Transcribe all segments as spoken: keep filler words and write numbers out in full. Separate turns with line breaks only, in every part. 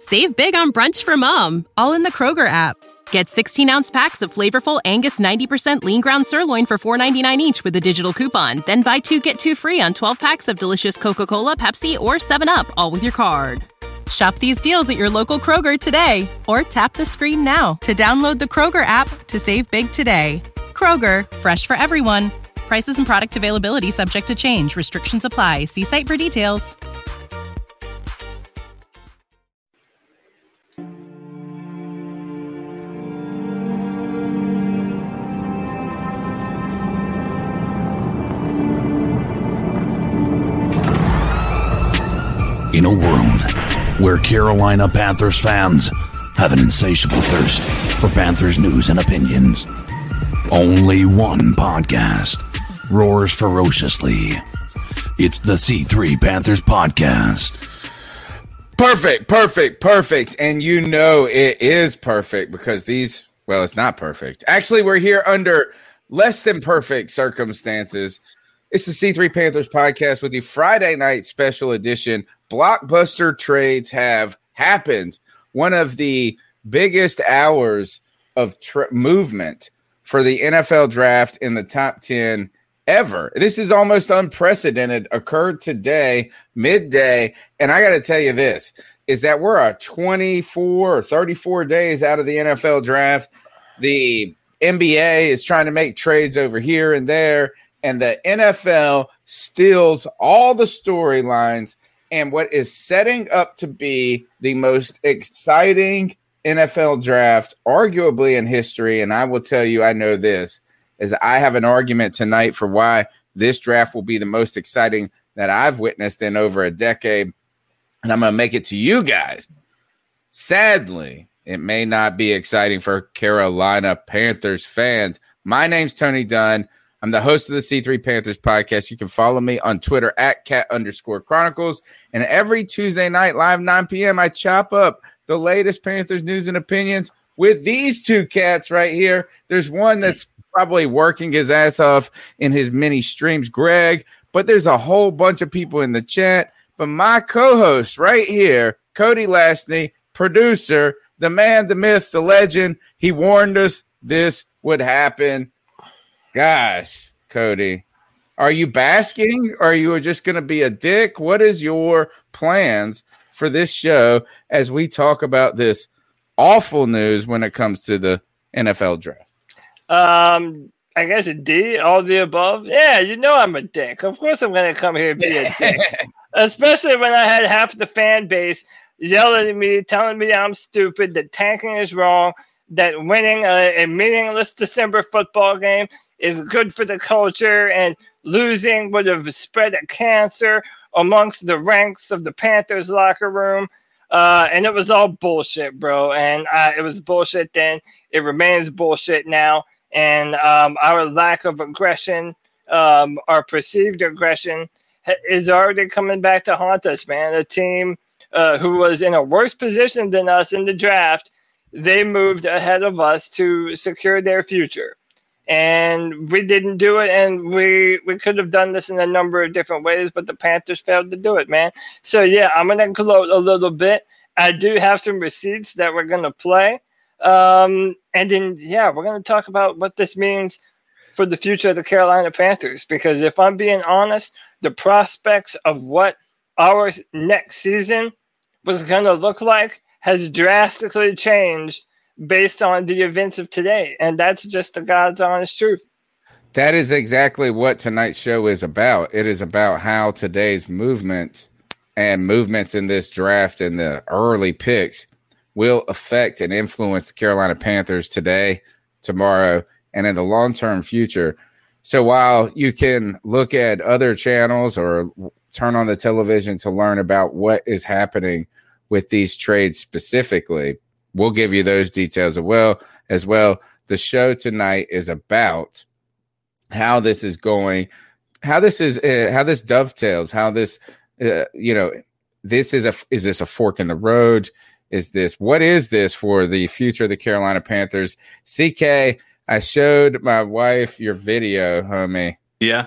Save big on brunch for mom, all in the Kroger app. Get sixteen-ounce packs of flavorful Angus ninety percent lean ground sirloin for four dollars and ninety-nine cents each with a digital coupon. Then buy two, get two free on twelve packs of delicious Coca-Cola, Pepsi, or seven up, all with your card. Shop these deals at your local Kroger today, or tap the screen now to download the Kroger app to save big today. Kroger, fresh for everyone. Prices and product availability subject to change. Restrictions apply. See site for details.
In a world where Carolina Panthers fans have an insatiable thirst for Panthers news and opinions, only one podcast roars ferociously. It's the C three Panthers Podcast.
Perfect, perfect, perfect. And you know it is perfect because these, well, it's not perfect. Actually, we're here under less than perfect circumstances. It's the C three Panthers Podcast with the Friday night special edition. Blockbuster trades have happened. One of the biggest hours of tra- movement for the N F L draft in the top ten ever. This is almost unprecedented. Occurred today, midday. And I got to tell you this, is that we're a twenty-four or thirty-four days out of the N F L draft. The N B A is trying to make trades over here and there. And the N F L steals all the storylines and what is setting up to be the most exciting N F L draft, arguably in history. And I will tell you, I know this, is I have an argument tonight for why this draft will be the most exciting that I've witnessed in over a decade. And I'm going to make it to you guys. Sadly, it may not be exciting for Carolina Panthers fans. My name's Tony Dunn. I'm the host of the C three Panthers Podcast. You can follow me on Twitter at cat underscore chronicles. And every Tuesday night, live nine p.m., I chop up the latest Panthers news and opinions with these two cats right here. There's one that's probably working his ass off in his mini streams, Greg, but there's a whole bunch of people in the chat. But my co-host right here, Cody Lastney, producer, the man, the myth, the legend, he warned us this would happen. Gosh, Cody, are you basking or are you just going to be a dick? What is your plans for this show as we talk about this awful news when it comes to the N F L draft?
Um, I guess a D, all the above. Yeah, you know I'm a dick. Of course I'm going to come here and be a dick. Especially when I had half the fan base yelling at me, telling me I'm stupid, that tanking is wrong, that winning a, a meaningless December football game is good for the culture, and losing would have spread a cancer amongst the ranks of the Panthers locker room. Uh, and it was all bullshit, bro. And uh, it was bullshit then. It remains bullshit now. And um, our lack of aggression, um, our perceived aggression, ha- is already coming back to haunt us, man. A team uh, who was in a worse position than us in the draft, they moved ahead of us to secure their future. And we didn't do it, and we we could have done this in a number of different ways, but the Panthers failed to do it, man. So, yeah, I'm going to gloat a little bit. I do have some receipts that we're going to play. Um, and then, yeah, we're going to talk about what this means for the future of the Carolina Panthers, because if I'm being honest, the prospects of what our next season was going to look like has drastically changed based on the events of today. And that's just the God's honest truth.
That is exactly what tonight's show is about. It is about how today's movement and movements in this draft and the early picks will affect and influence the Carolina Panthers today, tomorrow, and in the long-term future. So while you can look at other channels or turn on the television to learn about what is happening with these trades specifically, we'll give you those details as well. As well, the show tonight is about how this is going, how this is, uh, how this dovetails, how this, uh, you know, this is a is this a fork in the road? Is this what is this for the future of the Carolina Panthers? C K, I showed my wife your video, homie.
Yeah,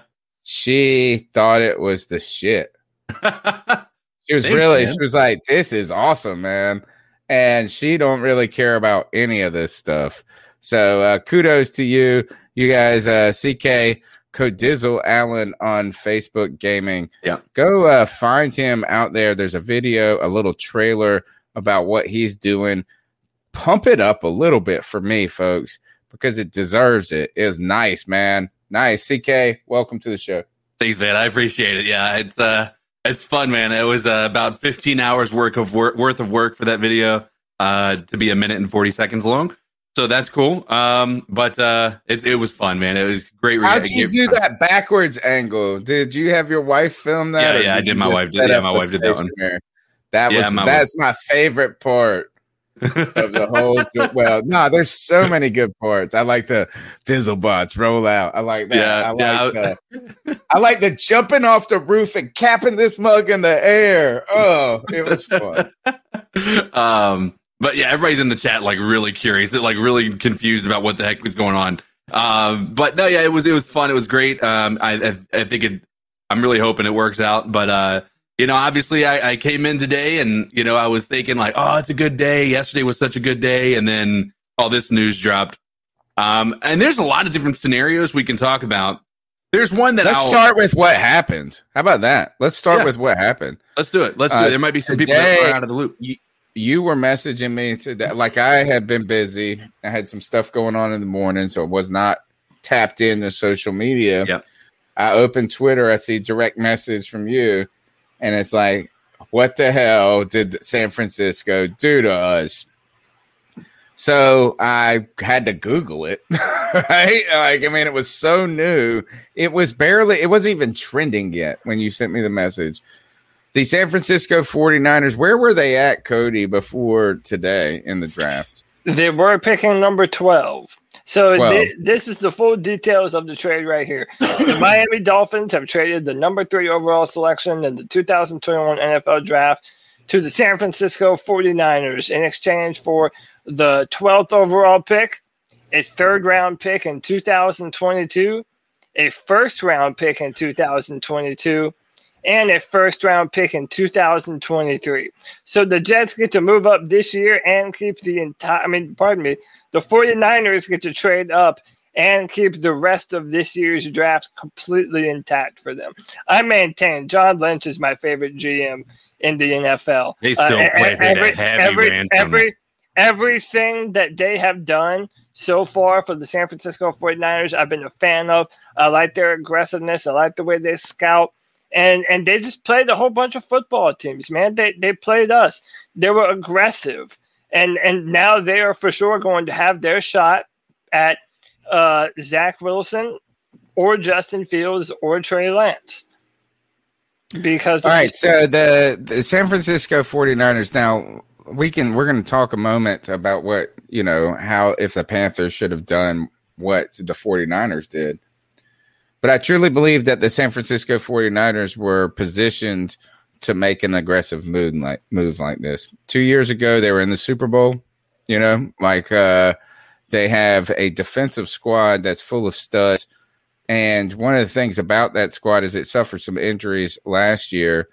she thought it was the shit. She was
Thanks,
really,
man.
she was like, "This is awesome, man." and she don't really care about any of this stuff. So uh, kudos to you, you guys. Uh, C K Codizzle Allen on Facebook Gaming.
Yeah,
go uh, find him out there. There's a video, a little trailer about what he's doing. Pump it up a little bit for me, folks, because it deserves it. It was nice, man. Nice. C K, welcome to the show.
Thanks, man. I appreciate it. Yeah, it's uh, it's fun, man. It was uh, about fifteen hours work of work, worth of work for that video uh, to be a minute and forty seconds long. So that's cool. Um, but uh, it, it was fun, man. It was great.
How did you do that backwards angle? Did you have your wife film that?
Yeah, yeah, I did. My wife did. Yeah, my wife did that one.
That was
yeah, my
that's wife. my favorite part of the whole. Well, no, nah, there's so many good parts. I like the Dizzlebots roll out. I like that.
Yeah,
I like
yeah.
the. I like the jumping off the roof and capping this mug in the air. Oh, it was fun.
um. But yeah, everybody's in the chat like really curious, like really confused about what the heck was going on. Um, but no, yeah, it was it was fun. It was great. Um, I I, I think it. I'm really hoping it works out. But uh, you know, obviously, I, I came in today, and you know, I was thinking like, oh, it's a good day. Yesterday was such a good day, and then all this news dropped. Um, and there's a lot of different scenarios we can talk about. There's one that
let's
I'll,
start with what happened. How about that? Let's start
yeah.
with what happened.
Let's do it. Let's do
uh,
it. There might be some
today,
people that are out of the loop.
You, You were messaging me today. Like I had been busy. I had some stuff going on in the morning, so I was not tapped into social media.
Yep.
I opened Twitter. I see direct message from you, and it's like, what the hell did San Francisco do to us? So I had to Google it, right? Like, I mean, it was so new. It was barely, it wasn't even trending yet when you sent me the message. The San Francisco forty-niners, where were they at, Cody, before today in the draft?
They were picking number twelve. So
twelve.
Th- this is the full details of the trade right here. The Miami Dolphins have traded the number three overall selection in the two thousand twenty-one N F L draft to the San Francisco forty-niners in exchange for the twelfth overall pick, a third-round pick in two thousand twenty-two, a first-round pick in two thousand twenty-two, and a first-round pick in two thousand twenty-three. So the Jets get to move up this year and keep the entire – I mean, pardon me. The forty-niners get to trade up and keep the rest of this year's draft completely intact for them. I maintain John Lynch is my favorite G M in the N F L.
They still
uh,
play
every,
that heavy
every,
ransom.
every, everything that they have done so far for the San Francisco forty-niners, I've been a fan of. I like their aggressiveness. I like the way they scout. And and they just played a whole bunch of football teams, man. They they played us. They were aggressive. And and now they are for sure going to have their shot at uh, Zach Wilson or Justin Fields or Trey Lance. Because
all right, so the, the San Francisco forty-niners, now we can we're going to talk a moment about what, you know, how if the Panthers should have done what the forty-niners did. But I truly believe that the San Francisco forty-niners were positioned to make an aggressive move like move like this. Two years ago, they were in the Super Bowl. You know, like uh, they have a defensive squad that's full of studs. And one of the things about that squad is it suffered some injuries last year,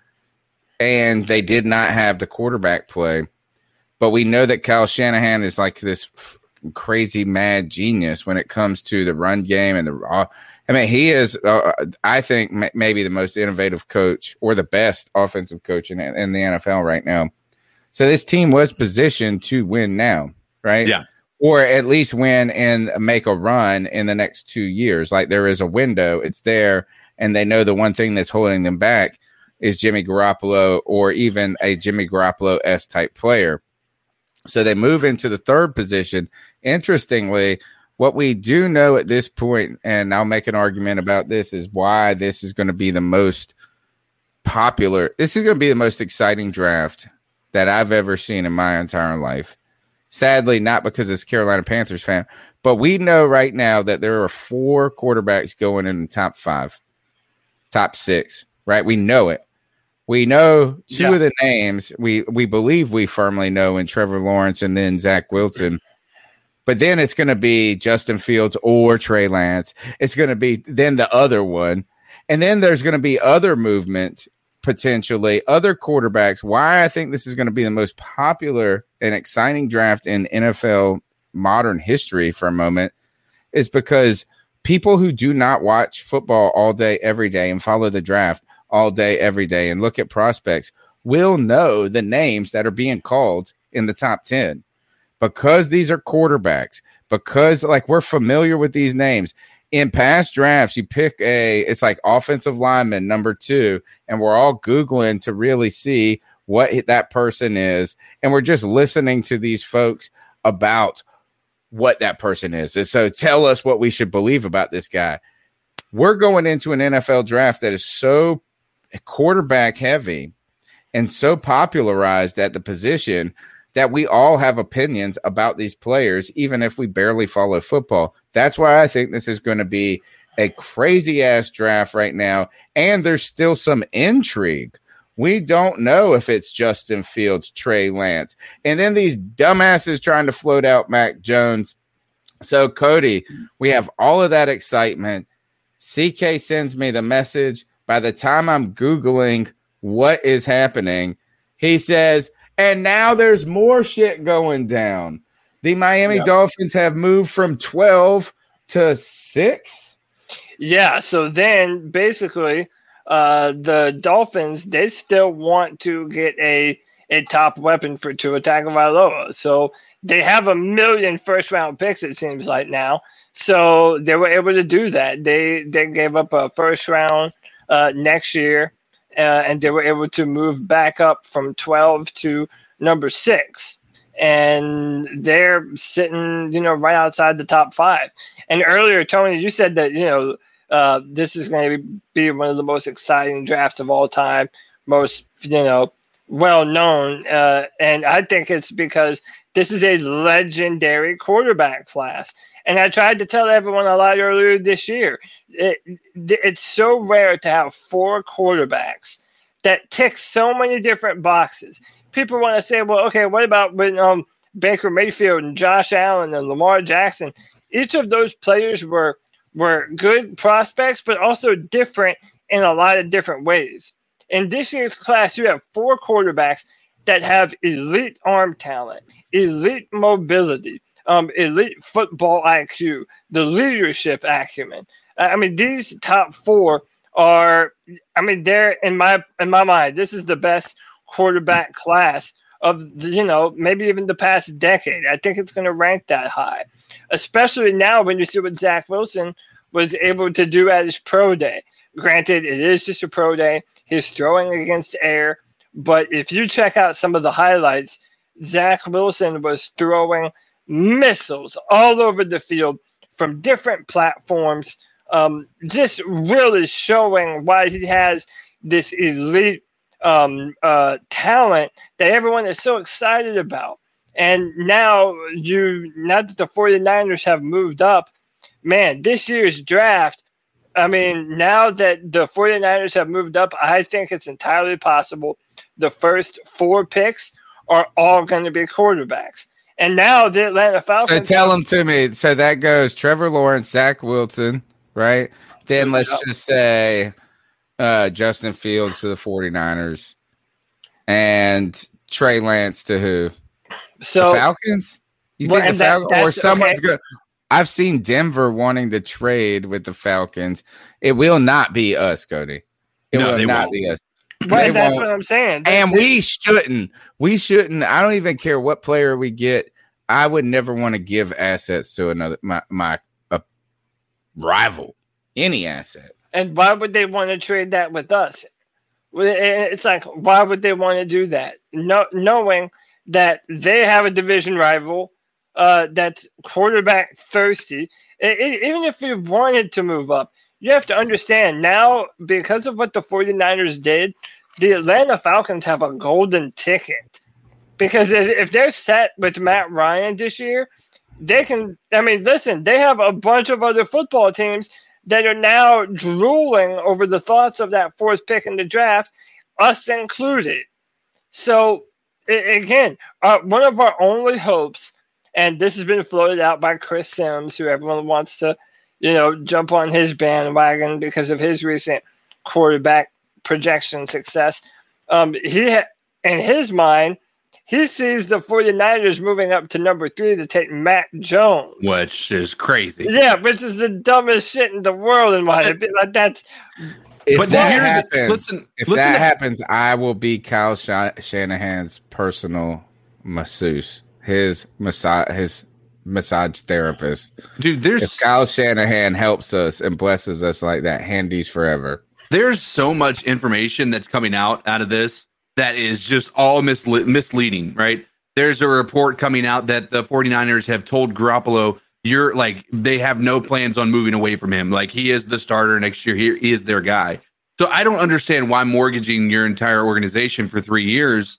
and they did not have the quarterback play. But we know that Kyle Shanahan is like this f- crazy mad genius when it comes to the run game and the raw. I mean, he is, uh, I think, m- maybe the most innovative coach or the best offensive coach in, in the N F L right now. So this team was positioned to win now, right?
Yeah.
Or at least win and make a run in the next two years. Like there is a window, it's there, and they know the one thing that's holding them back is Jimmy Garoppolo or even a Jimmy Garoppolo-esque type player. So they move into the third position. Interestingly, what we do know at this point, and I'll make an argument about this, is why this is going to be the most popular. This is going to be the most exciting draft that I've ever seen in my entire life. Sadly, not because it's Carolina Panthers fan, but we know right now that there are four quarterbacks going in the top five, top six, right? We know it. We know two
yeah.
of the names. We we believe we firmly know in Trevor Lawrence and then Zach Wilson. But then it's going to be Justin Fields or Trey Lance. It's going to be then the other one. And then there's going to be other movement potentially, other quarterbacks. Why I think this is going to be the most popular and exciting draft in N F L modern history for a moment is because people who do not watch football all day, every day, and follow the draft all day, every day, and look at prospects will know the names that are being called in the top ten because these are quarterbacks, because like we're familiar with these names. In past drafts, you pick a, it's like offensive lineman number two, and we're all Googling to really see what that person is. And we're just listening to these folks about what that person is. And so tell us what we should believe about this guy. We're going into an N F L draft that is so quarterback heavy and so popularized at the position that we all have opinions about these players, even if we barely follow football. That's why I think this is going to be a crazy-ass draft right now, and there's still some intrigue. We don't know if it's Justin Fields, Trey Lance, and then these dumbasses trying to float out Mac Jones. So, Cody, we have all of that excitement. C K sends me the message. By the time I'm Googling what is happening, he says, and now there's more shit going down. The Miami yeah. Dolphins have moved from twelve to six.
Yeah, so then basically uh, the Dolphins, they still want to get a, a top weapon for Tua Tagovailoa. So they have a million first-round picks, it seems like now. So they were able to do that. They, they gave up a first round uh, next year. Uh, and they were able to move back up from twelve to number six. And they're sitting, you know, right outside the top five. And earlier, Tony, you said that, you know, uh, this is going to be one of the most exciting drafts of all time, most, you know, well-known. Uh, and I think it's because this is a legendary quarterback class. And I tried to tell everyone a lot earlier this year. It, it's so rare to have four quarterbacks that tick so many different boxes. People want to say, well, okay, what about when um, Baker Mayfield and Josh Allen and Lamar Jackson? Each of those players were were good prospects, but also different in a lot of different ways. In this year's class, you have four quarterbacks that have elite arm talent, elite mobility, Um, elite football I Q, the leadership acumen. I mean, these top four are, I mean, they're in my in my mind, this is the best quarterback class of, the, you know, maybe even the past decade. I think it's going to rank that high, especially now when you see what Zach Wilson was able to do at his pro day. Granted, it is just a pro day. He's throwing against air, but if you check out some of the highlights, Zach Wilson was throwing missiles all over the field from different platforms, um, just really showing why he has this elite um, uh, talent that everyone is so excited about. And now you, now that the 49ers have moved up, man, this year's draft, I mean, now that the 49ers have moved up, I think it's entirely possible the first four picks are all going to be quarterbacks. And now the Atlanta Falcons.
So tell them to me. So that goes Trevor Lawrence, Zach Wilson, right? Then let's yeah. just say uh, Justin Fields to the 49ers and Trey Lance to who?
So
the Falcons? You
well,
think the Falcons
that,
or someone's
okay.
good? I've seen Denver wanting to trade with the Falcons. It will not be us, Cody. It
no,
will not
won't.
be us.
Right, that's what I'm saying. That's,
and we shouldn't. We shouldn't. I don't even care what player we get. I would never want to give assets to another my my a rival, any asset.
And why would they want to trade that with us? It's like, why would they want to do that? No, knowing that they have a division rival uh, that's quarterback thirsty. It, it, even if we wanted to move up, you have to understand now, because of what the 49ers did, the Atlanta Falcons have a golden ticket. Because if, if they're set with Matt Ryan this year, they can – I mean, listen, they have a bunch of other football teams that are now drooling over the thoughts of that fourth pick in the draft, us included. So, it, again, uh, one of our only hopes, and this has been floated out by Chris Sims, who everyone wants to – you know, jump on his bandwagon because of his recent quarterback projection success. Um, he ha- in his mind, he sees the 49ers moving up to number three to take Mac Jones,
which is crazy.
Yeah, which is the dumbest shit in the world in my opinion. Like that's.
If
but
that
here,
happens,
listen,
if
listen
that
to,
happens, I will be Kyle Sh- Shanahan's personal masseuse, his massage, his massage therapist.
Dude, there's
if Kyle Shanahan helps us and blesses us like that, handies forever.
There's so much information that's coming out out of this that is just all misle- misleading, right? There's a report coming out that the 49ers have told Garoppolo, you're like, they have no plans on moving away from him. Like, he is the starter next year. He, he is their guy. So I don't understand why mortgaging your entire organization for three years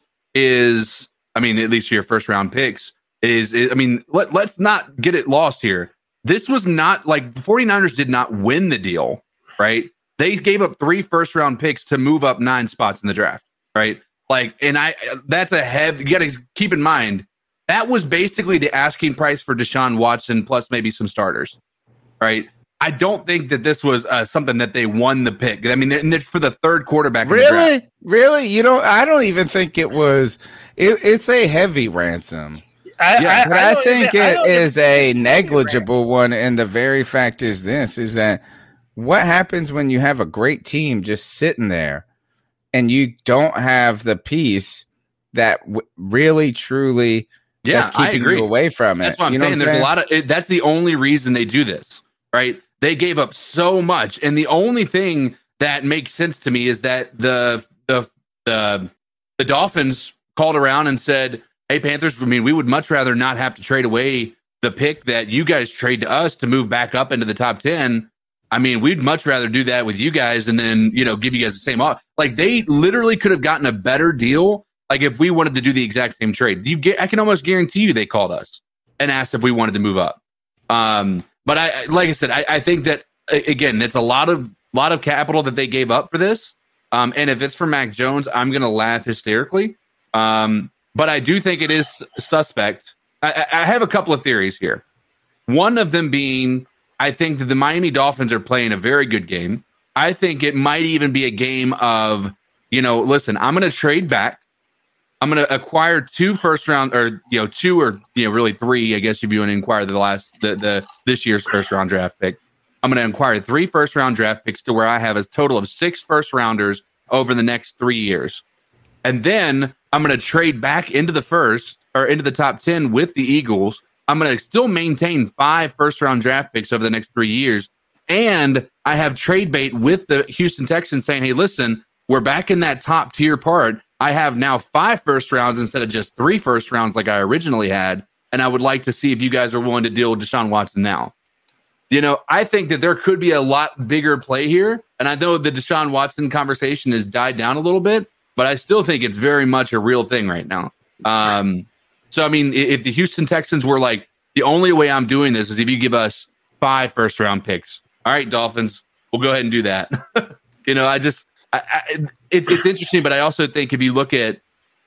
is, I mean, at least your first round picks is, is I mean, let, let's not get it lost here. This was not like the 49ers did not win the deal, right? They gave up three first round picks to move up nine spots in the draft, right? Like, and I, that's a heavy, you got to keep in mind, that was basically the asking price for Deshaun Watson plus maybe some starters, right? I don't think that this was uh, something that they won the pick. I mean, and it's for the third quarterback.
Really? Really? You don't, I don't even think it was, it, it's a heavy ransom.
I,
yeah,
I,
but
I,
I, think
even,
it
I
is a negligible one. And the very fact is this, is that what happens when you have a great team just sitting there and you don't have the piece that w- really, truly
yeah,
that's keeping
I agree.
you away from it.
That's what I'm
you know
saying.
what I'm
There's
saying?
a lot of, it, that's the only reason they do this, right? They gave up so much. And the only thing that makes sense to me is that the, the, the, the Dolphins called around and said, hey, Panthers, I mean, we would much rather not have to trade away the pick that you guys trade to us to move back up into the top ten. I mean, we'd much rather do that with you guys and then, you know, give you guys the same off. Like, they literally could have gotten a better deal. Like, if we wanted to do the exact same trade, you get, I can almost guarantee you they called us and asked if we wanted to move up. Um, but I, like I said, I, I think that again, it's a lot of lot of capital that they gave up for this. Um, and if it's for Mac Jones, I'm going to laugh hysterically. Um, but I do think it is suspect. I, I have a couple of theories here. One of them being, I think that the Miami Dolphins are playing a very good game. I think it might even be a game of, you know, listen, I'm going to trade back. I'm going to acquire two first round or, you know, two or, you know, really three, I guess, if you want to inquire the last, the, the, this year's first round draft pick. I'm going to acquire three first round draft picks to where I have a total of six first rounders over the next three years. And then I'm going to trade back into the first or into the top ten with the Eagles. I'm going to still maintain five first round draft picks over the next three years. And I have trade bait with the Houston Texans saying, hey, listen, we're back in that top tier part. I have now five first rounds instead of just three first rounds like I originally had. And I would like to see if you guys are willing to deal with Deshaun Watson now. You know, I think that there could be a lot bigger play here. And I know the Deshaun Watson conversation has died down a little bit, but I still think it's very much a real thing right now. Um, so, I mean, if the Houston Texans were like, the only way I'm doing this is if you give us five first round picks. All right, Dolphins, we'll go ahead and do that. you know, I just, I, I, it's, it's interesting, but I also think if you look at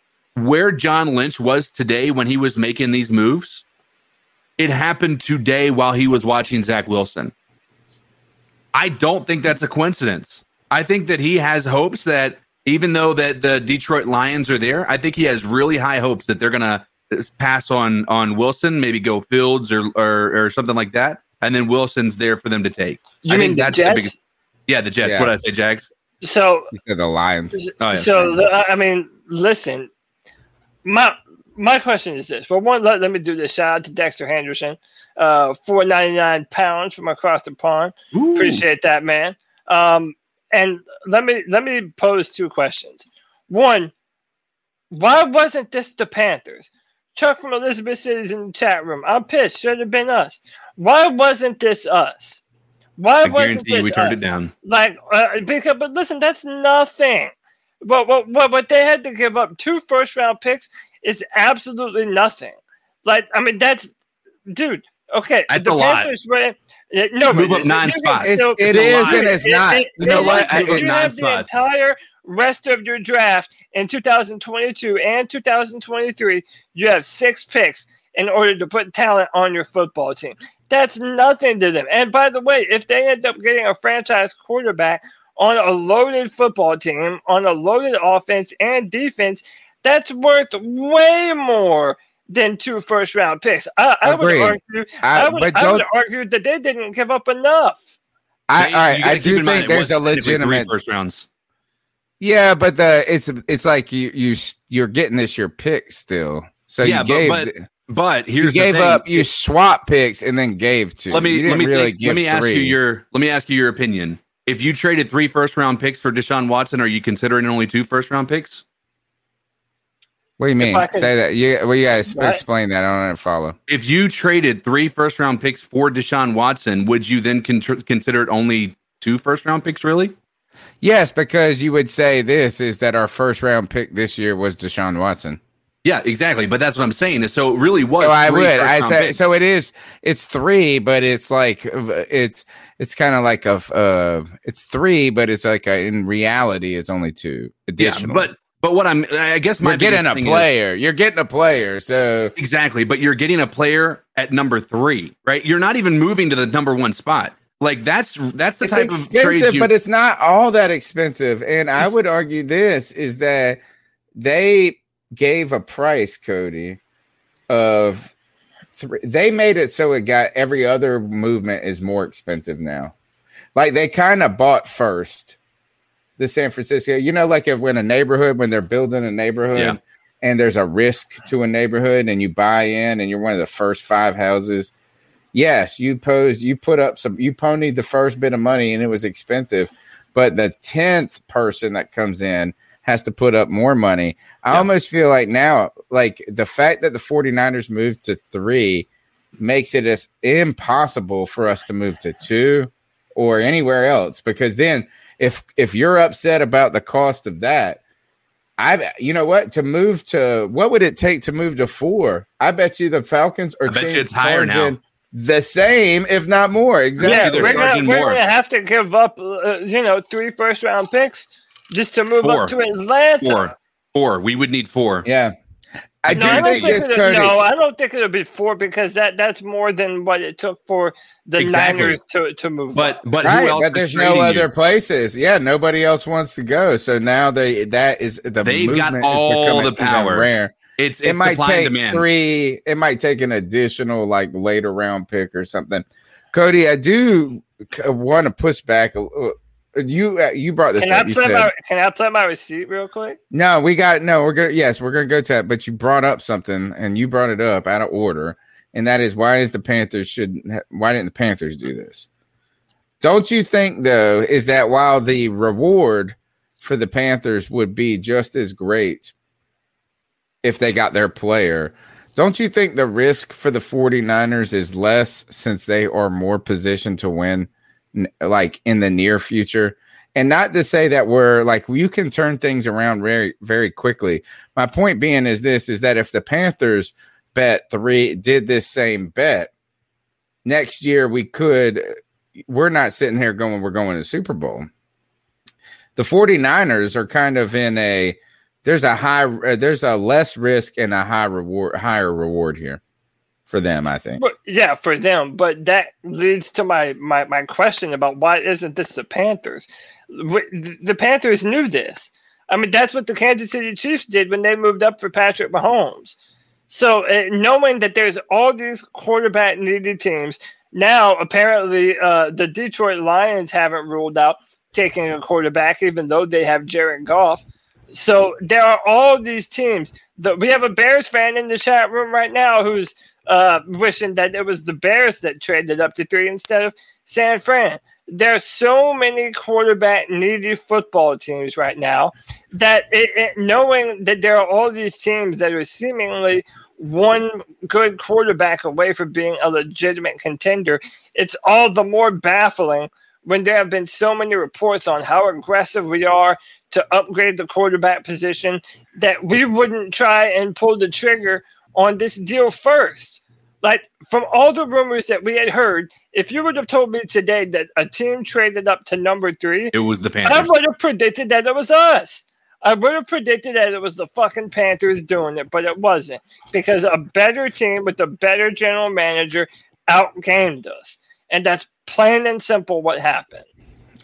where John Lynch was today when he was making these moves, it happened today while he was watching Zach Wilson. I don't think that's a coincidence. I think that he has hopes that even though that the Detroit Lions are there, I think he has really high hopes that they're going to pass on on Wilson, maybe go Fields or, or or something like that, and then Wilson's there for them to take.
You
I
mean
think
the
that's
Jets?
the biggest. Yeah, the Jets.
Yeah.
What did I say, Jags?
So,
You said the Lions.
Oh, yeah.
so the, I mean, listen, my my question is this. Well, one, let, let me do this. Shout out to Dexter Henderson, uh, four ninety-nine pounds from across the pond.
Ooh.
Appreciate that, man. Um, and let me let me pose two questions. One, why wasn't this the Panthers? Chuck from Elizabeth City's in the chat room. I'm pissed. Should have been us. Why wasn't this us? Why
I
wasn't
guarantee you
this
we turned
us?
it down.
Like, uh, because, but listen, that's nothing. But what, what, what they had to give up two first round picks is absolutely nothing. Like, I mean, that's, dude. Okay,
That's
the
a lot.
Panthers were no,
Move
but
up nine
you can
spots.
It's,
still-
it
It's a
is
lot.
and it's
it-
not.
it-
you know
it
what?
is.
I,
If
it,
you
nine
have the
spots.
entire rest of your draft in two thousand twenty-two and two thousand twenty-three, you have six picks in order to put talent on your football team. That's nothing to them. And by the way, if they end up getting a franchise quarterback on a loaded football team, on a loaded offense and defense, that's worth way more than two first round picks. I, I would argue. I, I, would, I would argue that they didn't give up enough.
I, all right, I do think there's a legitimate
first rounds.
Yeah, but the it's it's like you you you're getting this your pick still. So
yeah,
you gave,
but, but, but here's
you gave
the thing.
up. You swap picks and then gave two.
Let me let me
really
think, let me ask
three.
you your let me ask you your opinion. If you traded three first round picks for Deshaun Watson, are you considering only two first round picks?
What do you mean? Could, Say that. You, well, you guys
what?
explain that. I don't know how to follow.
If you traded three first round picks for Deshaun Watson, would you then con- consider it only two first round picks? Really?
Yes, because you would say this is that our first round pick this year was Deshaun Watson.
Yeah, exactly. But that's what I'm saying. So it really was.
So I would. I say so. It is. It's three, but it's like it's it's kind of like a. Uh, it's three, but it's like a, in reality, it's only two additional.
Yeah, but but what I'm, I guess my
you're getting a player. Is, you're getting a player. So
exactly, but you're getting a player at number three, right? You're not even moving to the number one spot. Like that's that's the
it's
type
expensive,
of you,
but it's not all that expensive. And I would argue this is that they gave a price, Cody, of three. They made it so it got every other movement is more expensive now. Like they kind of bought first the San Francisco, you know, like if when a neighborhood, when they're building a neighborhood
yeah.
and there's a risk to a neighborhood and you buy in and you're one of the first five houses. Yes, you posed, you put up some, you ponied the first bit of money and it was expensive, but the tenth person that comes in has to put up more money. I yeah. almost feel like now, like the fact that the 49ers moved to three makes it as impossible for us to move to two or anywhere else. Because then if, if you're upset about the cost of that, I, you know what, to move to, what would it take to move to four? I bet you the Falcons are
changing higher now.
The same, if not more. Exactly.
Yeah, we're gonna, we're gonna have to give up, uh, you know, three first round picks just to move
four.
up to Atlanta.
Four, four. We would need four.
Yeah, I
no,
do
I
think, think this. Cody,
no, I don't think it'll be four because that, that's more than what it took for the
exactly.
Niners to, to move.
But
up.
but
right,
who else
but there's no other you? places. Yeah, nobody else wants to go. So now they that is the
they've got
movement
all
is
the power.
Rare.
It's, it's
it might take
demand.
three. It might take an additional like later round pick or something. Cody, I do want to push back. You uh, you brought this
can
up.
I
You
play
said,
my, can I play my receipt real quick?
No, we got no. We're gonna yes, we're gonna go to that. But you brought up something, and you brought it up out of order, and that is why is the Panthers should why didn't the Panthers do this? Don't you think though is that while the reward for the Panthers would be just as great if they got their player, don't you think the risk for the 49ers is less since they are more positioned to win like in the near future? And not to say that we're like, you can turn things around very, very quickly. My point being is this, is that if the Panthers bet three, did this same bet next year, we could, we're not sitting here going, we're going to Super Bowl. The 49ers are kind of in a, there's a high, uh, there's a less risk and a high reward, higher reward here for them, I think.
But, yeah, for them. But that leads to my, my, my question about why isn't this the Panthers? The Panthers knew this. I mean, that's what the Kansas City Chiefs did when they moved up for Patrick Mahomes. So uh, knowing that there's all these quarterback needy teams, now apparently uh, the Detroit Lions haven't ruled out taking a quarterback, even though they have Jared Goff. So there are all these teams. The, we have a Bears fan in the chat room right now who's uh, wishing that it was the Bears that traded up to three instead of San Fran. There are so many quarterback needy football teams right now that it, it, knowing that there are all these teams that are seemingly one good quarterback away from being a legitimate contender, it's all the more baffling when there have been so many reports on how aggressive we are to upgrade the quarterback position that we wouldn't try and pull the trigger on this deal first. Like, from all the rumors that we had heard, if you would have told me today that a team traded up to number three,
it was the Panthers.
I would have predicted that it was us. I would have predicted that it was the fucking Panthers doing it, but it wasn't. Because a better team with a better general manager outgamed us. And that's plain and simple what happened.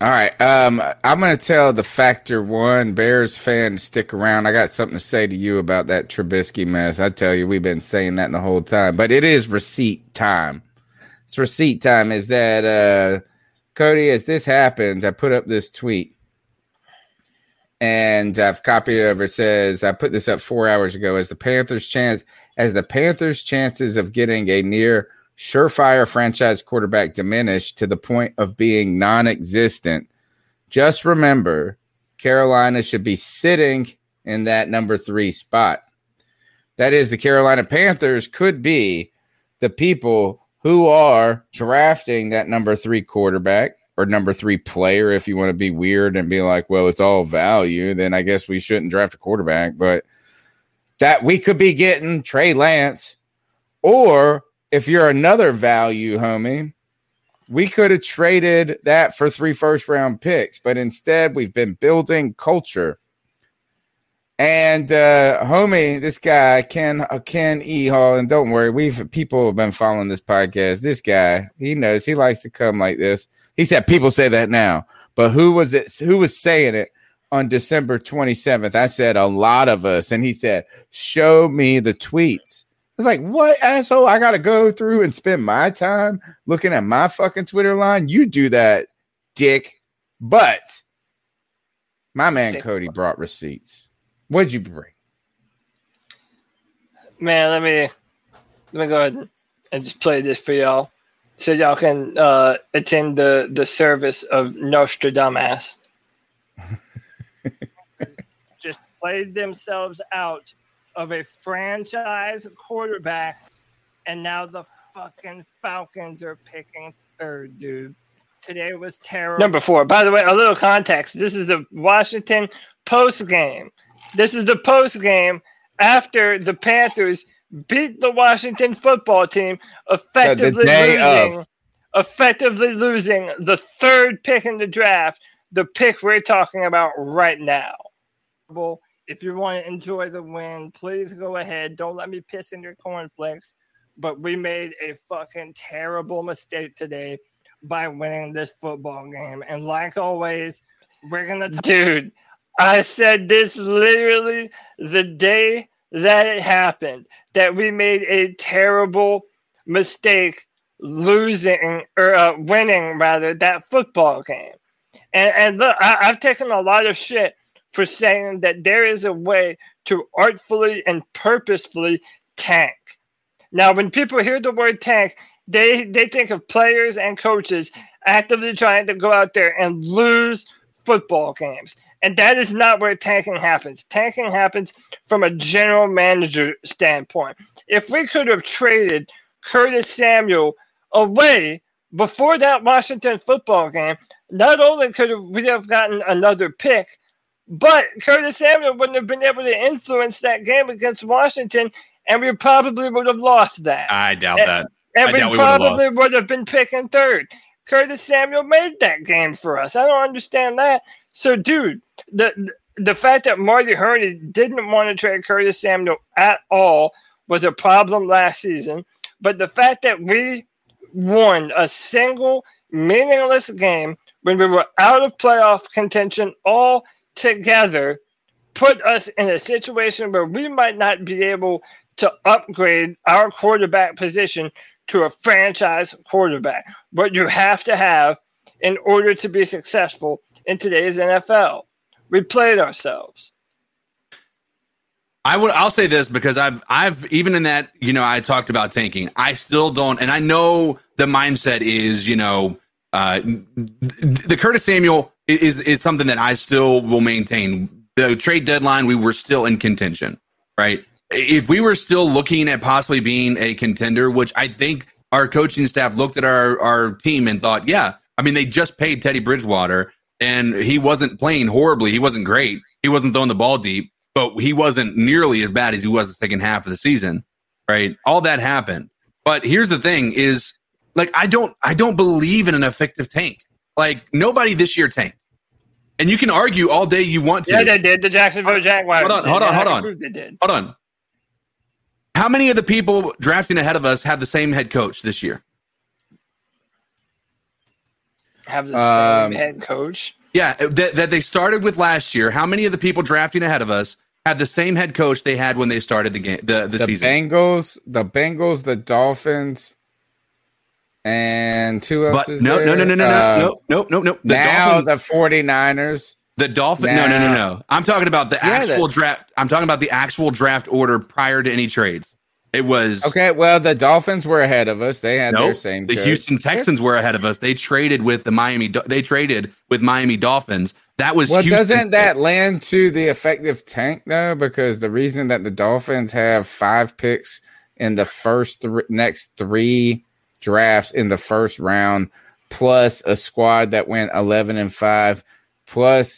All right. Um, I'm going to tell the Factor One Bears fan to stick around. I got something to say to you about that Trubisky mess. I tell you, we've been saying that the whole time, but it is receipt time. It's receipt time. Is that, uh, Cody, as this happens, I put up this tweet and I've copied it over. It says, I put this up four hours ago as the Panthers chance, as the Panthers chances of getting a near surefire franchise quarterback diminished to the point of being non-existent. Just remember, Carolina should be sitting in that number three spot. That is, the Carolina Panthers could be the people who are drafting that number three quarterback or number three player. If you want to be weird and be like, well, it's all value, then I guess we shouldn't draft a quarterback. But that we could be getting Trey Lance, or if you're another value, homie, we could have traded that for three first round picks, but instead we've been building culture. And uh, homie, this guy Ken uh, Ken E Hall, and don't worry, we've people have been following this podcast. This guy, he knows he likes to come like this. He said people say that now, but who was it? Who was saying it on December twenty-seventh? I said a lot of us, and he said, "Show me the tweets." It's like, what, asshole? I got to go through and spend my time looking at my fucking Twitter line? You do that, dick. But my man Cody brought receipts. What'd you bring?
Man, let me let me go ahead and just play this for y'all so y'all can uh, attend the, the service of Nostradamus. Just played themselves out of a franchise quarterback, and now the fucking Falcons are picking third, dude. Today was terrible. Number four. By the way, a little context. This is the Washington post game. This is the post game after the Panthers beat the Washington football team, effectively
so
losing,
of-
effectively losing the third pick in the draft, the pick we're talking about right now. Well, if you want to enjoy the win, please go ahead. Don't let me piss in your cornflakes. But we made a fucking terrible mistake today by winning this football game. And like always, we're going to... T- Dude, I said this literally the day that it happened, that we made a terrible mistake losing, or uh, winning, rather, that football game. And, and look, I, I've taken a lot of shit for saying that there is a way to artfully and purposefully tank. Now, when people hear the word tank, they, they think of players and coaches actively trying to go out there and lose football games. And that is not where tanking happens. Tanking happens from a general manager standpoint. If we could have traded Curtis Samuel away before that Washington football game, not only could we have gotten another pick, but Curtis Samuel wouldn't have been able to influence that game against Washington, and we probably would have lost that.
I doubt
and,
that.
And
I
we
doubt we
probably would have been picking third. Curtis Samuel made that game for us. I don't understand that. So, dude, the the fact that Marty Hurney didn't want to trade Curtis Samuel at all was a problem last season. But the fact that we won a single meaningless game when we were out of playoff contention all together put us in a situation where we might not be able to upgrade our quarterback position to a franchise quarterback. What you have to have in order to be successful in today's N F L. We played ourselves.
I would. I'll say this because I've, I've even in that, you know, I talked about tanking. I still don't, and I know the mindset is, you know, uh, the Curtis Samuel is is something that I still will maintain. The trade deadline, we were still in contention, right? If we were still looking at possibly being a contender, which I think our coaching staff looked at our, our team and thought, yeah, I mean, they just paid Teddy Bridgewater and he wasn't playing horribly. He wasn't great. He wasn't throwing the ball deep, but he wasn't nearly as bad as he was the second half of the season, right? All that happened. But here's the thing is, like, I don't, I don't believe in an effective tank. Like, nobody this year tanked. And you can argue all day you want to.
Yeah, they did. The Jacksonville Jaguars.
Hold on, hold on, hold on.
They did.
Hold on. How many of the people drafting ahead of us have the same head coach this year?
have the
Um,
same head coach.
Yeah, that, that they started with last year. How many of the people drafting ahead of us have the same head coach they had when they started the game, the, the,
the
season?
Bengals, the Bengals, the Dolphins, and who else
But
is
no,
there?
no, no, no, no,
Uh,
no, no, no, no. The
now
Dolphins,
the 49ers.
the Dolphins. No, no, no,
Now-
no. I'm talking about the
Yeah,
actual
the-
draft. I'm talking about the actual draft order prior to any trades. It was
Okay, well, the Dolphins were ahead of us. They had their
nope.
same
The
coach.
Houston Texans were ahead of us. They traded with the Miami. Do- They traded with Miami Dolphins. That was
Well,
Houston's
doesn't that
pick.
lend to the effective tank though? Because the reason that the Dolphins have five picks in the first th- next three drafts in the first round, plus a squad that went eleven and five, plus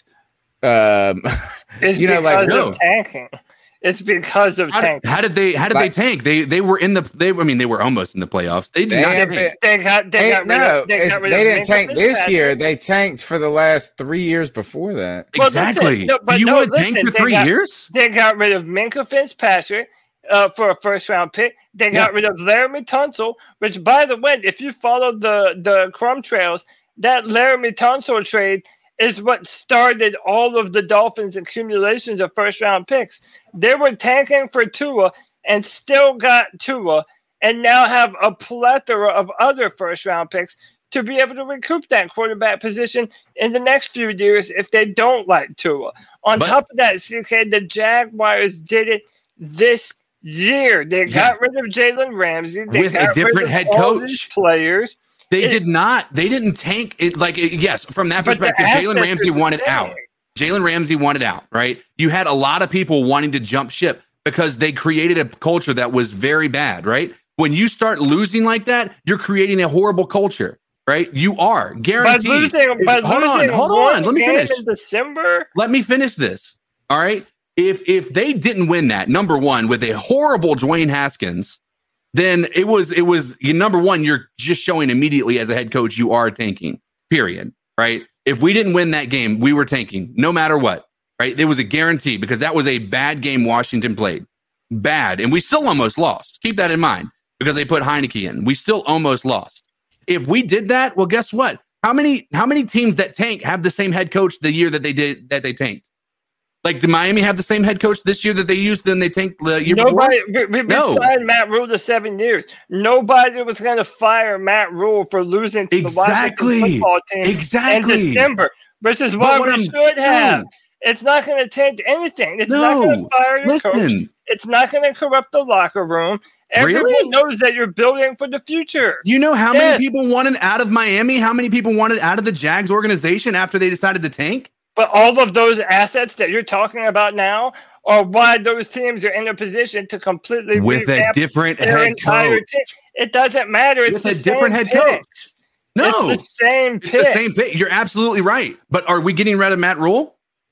um,
It's
you know,
because
like
no.
of tanking. It's because of
How did,
tanking.
how did they? How did
Like-
they tank? They they were in the. They I mean they were almost in the playoffs. They did
They
not
have
tank.
been-
They got they
Hey,
got rid
no,
of, they,
it's-
got rid
they
of
didn't
Minka
tank this
Fitzpatrick.
year. They tanked for the last three years before that.
Well, listen,
Exactly.
no, but
Do you
no,
want to tank
listen,
for
they
three
got-
years?
They got rid of Minka Fitzpatrick uh, for a first round pick. They got rid of Laramie Tunsil, which, by the way, if you follow the the crumb trails, that Laramie Tunsil trade is what started all of the Dolphins' accumulations of first round picks. They were tanking for Tua and still got Tua, and now have a plethora of other first round picks to be able to recoup that quarterback position in the next few years if they don't like Tua. On
But-
top of that, C K, the Jaguars did it this year. They
Yeah.
got rid of Jalen Ramsey. They
With a
got
different
rid of
head
all
coach.
these players.
They
It-
did not. They didn't tank it. Like it- yes, from that
But the
perspective, Jalen
assets
Ramsey
are the
wanted
same.
out. Jalen Ramsey wanted out. Right. You had a lot of people wanting to jump ship because they created a culture that was very bad. Right. When you start losing like that, you're creating a horrible culture. Right. You are
By
guaranteed.
losing, by
hold
losing
on. Hold
one
on. Let me
game
finish.
in December,
Let me finish this. All right. If if they didn't win that, number one, with a horrible Dwayne Haskins, then it was it was you number one, you're just showing immediately as a head coach you are tanking. Period. Right. If we didn't win that game, we were tanking no matter what. Right. There was a guarantee because that was a bad game Washington played. Bad. And we still almost lost. Keep that in mind because they put Heineke in. We still almost lost. If we did that, well, guess what? How many how many teams that tank have the same head coach the year that they did that they tanked? Like, did Miami have the same head coach this year that they used than they tanked the year
nobody.
before?
We, we
No.
signed Matt Rule to seven years. Nobody was going to fire Matt Rule for losing to
Exactly.
the Washington football team
Exactly.
in December, which is
But
what
what
we
I'm-
should have.
no.
It's not going to change anything. It's
No.
not going to fire your coach.
Listen,
It's not going to corrupt the locker room. Everyone
Really?
knows that you're building for the future.
you know how
Yes.
many people wanted out of Miami? How many people wanted out of the Jags organization after they decided to tank?
But all of those assets that you're talking about now are why those teams are in a position to completely
With a
revamp
different
their
head
entire
coach.
team. It doesn't matter. It's
With
the
a different
same
head coach.
picks.
No,
It's the same
it's
pick.
the same thing. You're absolutely right. But are we getting rid of Matt Rule?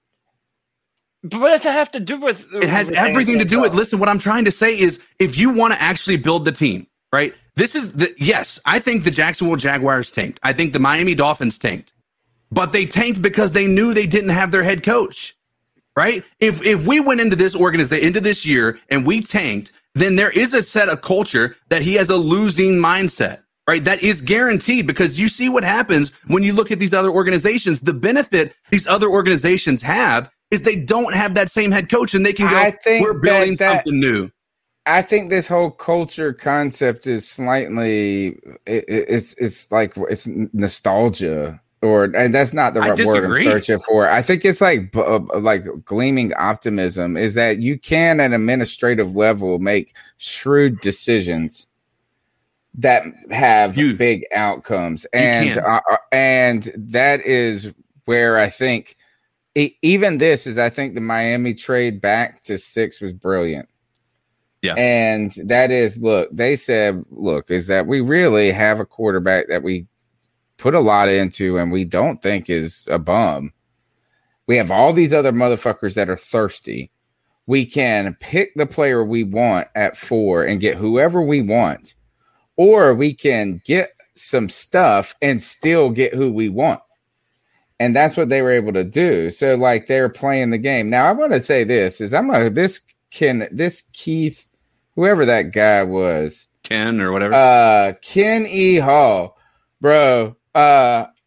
But what does it have to do with
It has
with
everything to
anything,
do with.
though?
Listen, what I'm trying to say is, if you want to actually build the team, right? This is the yes. I think the Jacksonville Jaguars tanked. I think the Miami Dolphins tanked, but they tanked because they knew they didn't have their head coach, right? If if we went into this organization into this year and we tanked, then there is a set of culture that he has a losing mindset. Right, that is guaranteed because you see what happens when you look at these other organizations. The benefit these other organizations have is they don't have that same head coach, and they can go,
I think
"We're building
that- that-
something new."
I think this whole culture concept is slightly it, it- it's it's like it's nostalgia, or and that's not the
I
right word I'm
disagree.
searching for. I think it's like bu- uh, like gleaming optimism is that you can at an administrative level make shrewd decisions that have
You-
big outcomes, and
can.
uh, uh, and that is where I think e- even this is. I think the Miami trade back to six was brilliant.
Yeah.
And that is, look, they said, look, is that we really have a quarterback that we put a lot into and we don't think is a bum. We have all these other motherfuckers that are thirsty. We can pick the player we want at four and get whoever we want, or we can get some stuff and still get who we want. And that's what they were able to do. So, like, they're playing the game. Now, I want to say this is I'm a this can this Keith, whoever that guy was,
Ken or whatever.
uh, Ken E. Hall, bro. Uh,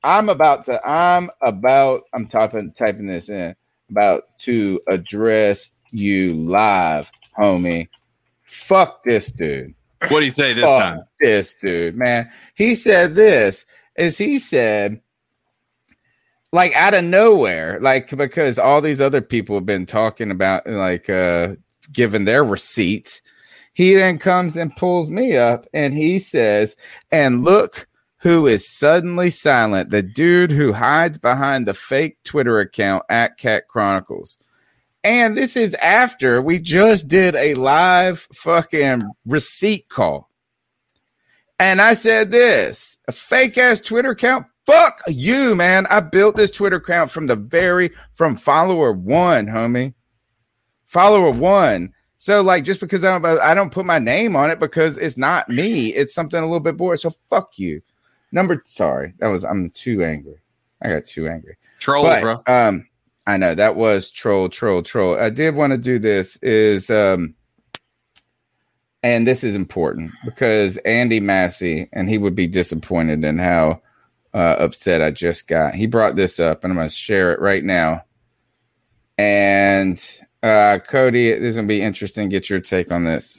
I'm about to. I'm about. I'm typing typing this in. About to address you live, homie. Fuck this dude.
What did he say this
Fuck
time?
This dude, man. He said this. Is he said, like out of nowhere, like because all these other people have been talking about, like, uh, giving their receipts. He then comes and pulls me up, and he says, "And look who is suddenly silent, the dude who hides behind the fake Twitter account at Cat Chronicles." And this is after we just did a live fucking receipt call. And I said this, a fake ass Twitter account. Fuck you, man. I built this Twitter account from the very, from follower one, homie. Follower one. So like, just because I don't, I don't put my name on it because it's not me. It's something a little bit boring. So fuck you. Number, sorry, that was, I'm too angry. I got too angry.
Troll,
but,
bro.
Um, I know that was troll, troll, troll. I did want to do this is, um, and this is important because Andy Massey, and he would be disappointed in how uh, upset I just got. He brought this up, and I'm going to share it right now. And uh, Cody, this is going to be interesting. Get your take on this.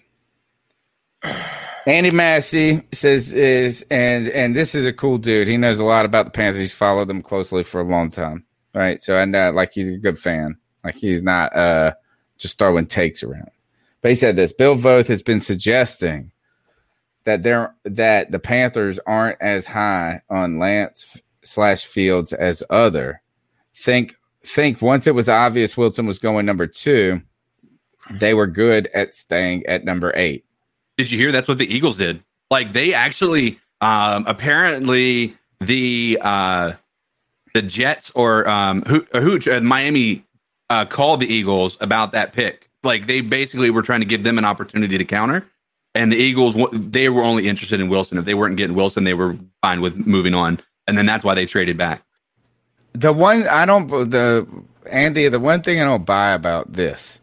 Andy Massey says is, and and this is a cool dude. He knows a lot about the Panthers. He's followed them closely for a long time. Right. So I know like he's a good fan. Like he's not uh, just throwing takes around. But he said this. Bill Voth has been suggesting that there that the Panthers aren't as high on Lance slash Fields as other. Think think once it was obvious Wilson was going number two, they were good at staying at number eight.
Did you hear that's what the Eagles did? Like they actually um, apparently the uh, the Jets or um, who, who uh, Miami uh, called the Eagles about that pick. Like they basically were trying to give them an opportunity to counter, and the Eagles they were only interested in Wilson. If they weren't getting Wilson, they were fine with moving on, and then that's why they traded back.
The one I don't the Andy, the one thing I don't buy about this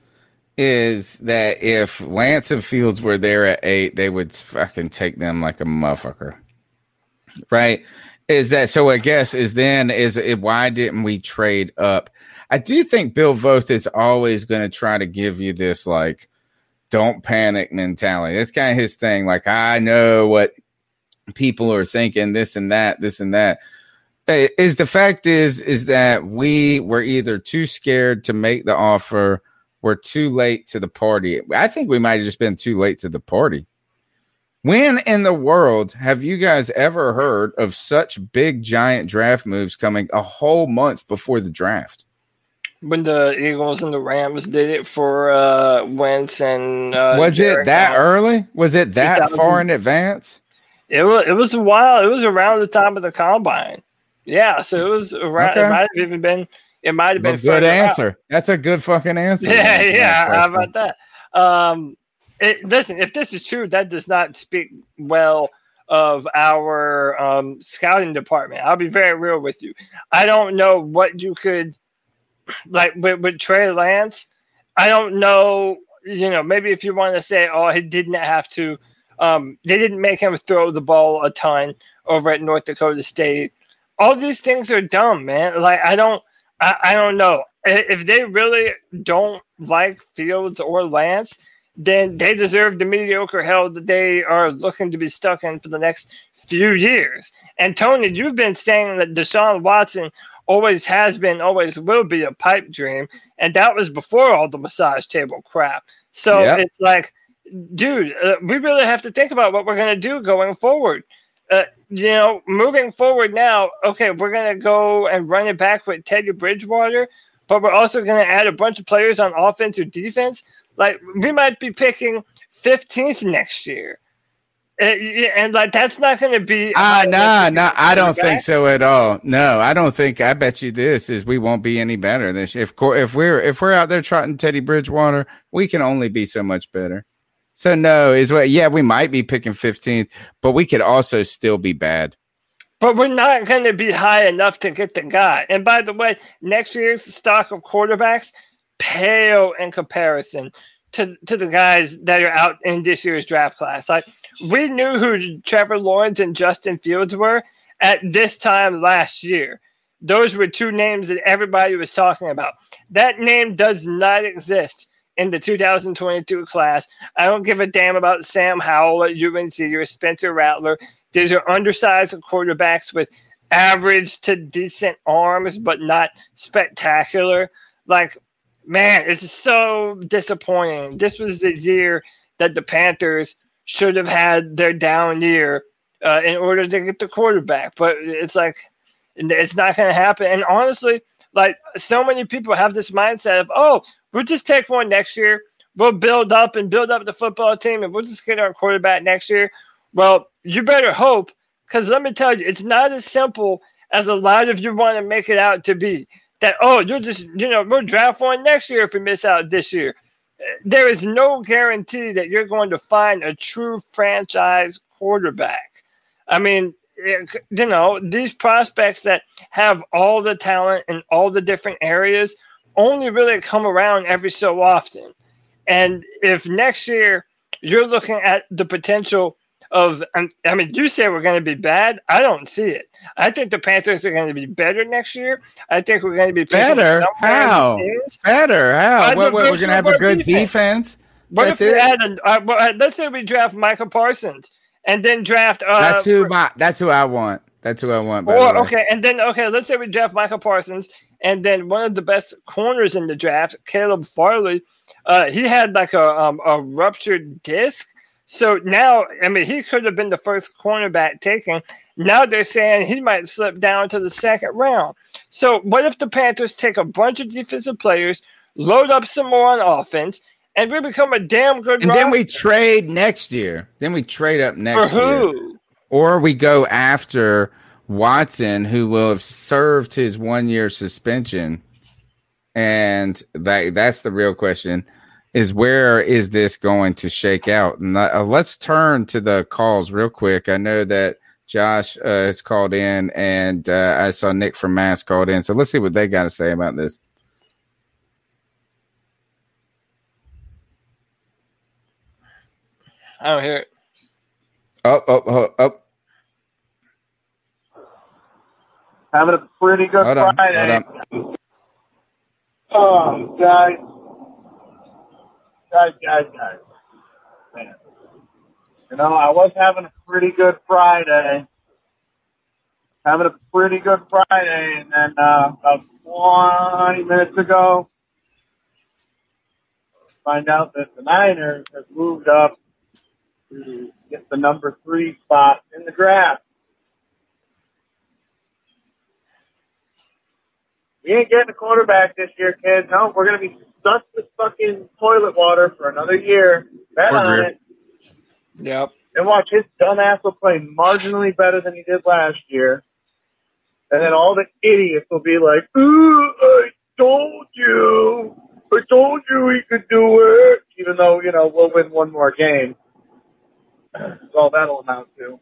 is that if Lance and Fields were there at eight, they would fucking take them like a motherfucker, right? Is that so? I guess is then is it, why didn't we trade up? I do think Bill Voth is always going to try to give you this like don't panic mentality. That's kind of his thing. Like I know what people are thinking, this and that, this and that. Is the fact is is that we were either too scared to make the offer, we're too late to the party. I think we might have just been too late to the party. When in the world have you guys ever heard of such big, giant draft moves coming a whole month before the draft?
When the Eagles and the Rams did it for uh, Wentz and uh,
was
Jared
it that
Goff.
early? Was it that far in advance?
It was. It was a while. It was around the time of the combine. Yeah, so it was around.
Okay.
It might have even been. It might have been.
Good answer. Out. That's a good fucking answer.
Yeah, yeah. How about that? Um, it, listen, if this is true, that does not speak well of our um, scouting department. I'll be very real with you. I don't know what you could like with, with Trey Lance. I don't know. You know, maybe if you want to say, oh, he didn't have to. Um, they didn't make him throw the ball a ton over at North Dakota State. All these things are dumb, man. Like I don't. I, I don't know. If they really don't like Fields or Lance, then they deserve the mediocre hell that they are looking to be stuck in for the next few years. And Tony, you've been saying that Deshaun Watson always has been, always will be a pipe dream, and that was before all the massage table crap. So yep. It's like, dude, uh, we really have to think about what we're going to do going forward. Uh, you know, moving forward now, okay, we're going to go and run it back with Teddy Bridgewater, but we're also going to add a bunch of players on offense or defense. Like, we might be picking fifteenth next year. Uh, and, like, that's not going to be...
Ah, uh, nah, nah, I don't think so at all. No, I don't think... I bet you this is we won't be any better this year. If, if, we're, if we're out there trotting Teddy Bridgewater, we can only be so much better. So no, is what? Yeah, we might be picking fifteenth, but we could also still be bad.
But we're not going to be high enough to get the guy. And by the way, next year's stock of quarterbacks pale in comparison to to the guys that are out in this year's draft class. Like we knew who Trevor Lawrence and Justin Fields were, at this time last year. Those were two names that everybody was talking about. That name does not exist in the two thousand twenty-two class. I don't give a damn about Sam Howell at U N C or Spencer Rattler. These are undersized quarterbacks with average to decent arms, but not spectacular. Like, man, it's so disappointing. This was the year that the Panthers should have had their down year uh, in order to get the quarterback. But it's like, it's not going to happen. And honestly, like, so many people have this mindset of, oh, we'll just take one next year. We'll build up and build up the football team, and we'll just get our quarterback next year. Well, you better hope, because let me tell you, it's not as simple as a lot of you want to make it out to be. That, oh, you'll just, you know, we'll draft one next year if we miss out this year. There is no guarantee that you're going to find a true franchise quarterback. I mean, it, you know, these prospects that have all the talent in all the different areas only really come around every so often. And if next year you're looking at the potential of, I mean, you say we're going to be bad. I don't see it. I think the Panthers are going to be better next year. I think we're going to be
better. How? Better? How? What, what, we're going to have a good defense. defense.
What
That's
if we
it?
add a, uh, let's say we draft Michael Parsons and then draft. Uh,
that's who my. That's who I want. That's who I want.
Or okay, and then okay, let's say we draft Michael Parsons and then one of the best corners in the draft, Caleb Farley. Uh, he had like a um, a ruptured disc. So now, I mean, he could have been the first cornerback taken. Now they're saying he might slip down to the second round. So what if the Panthers take a bunch of defensive players, load up some more on offense, and we become a damn good
And
roster?
then we trade next year. Then we trade up next
For who?
year. Or we go after Watson, who will have served his one-year suspension. And that that's the real question. Is where is this going to shake out? And uh, let's turn to the calls real quick. I know that Josh uh, has called in, and uh, I saw Nick from Mass called in. So let's see what they got to say about this.
I don't hear it.
Oh, oh, oh, oh.
Having a pretty good
Hold on,
Friday.
hold on.
Oh, guys. Guys, guys, guys. Man. You know, I was having a pretty good Friday. Having a pretty good Friday, and then uh, about twenty minutes ago, find out that the Niners have moved up to get the number three spot in the draft. We ain't getting a quarterback this year, kids. No, we're going to be stuck with fucking toilet water for another year. Bet on it.
Yep.
And watch, his dumbass will play marginally better than he did last year. And then all the idiots will be like, ooh, I told you. I told you we could do it. Even though, you know, we'll win one more game. That's all that'll amount to.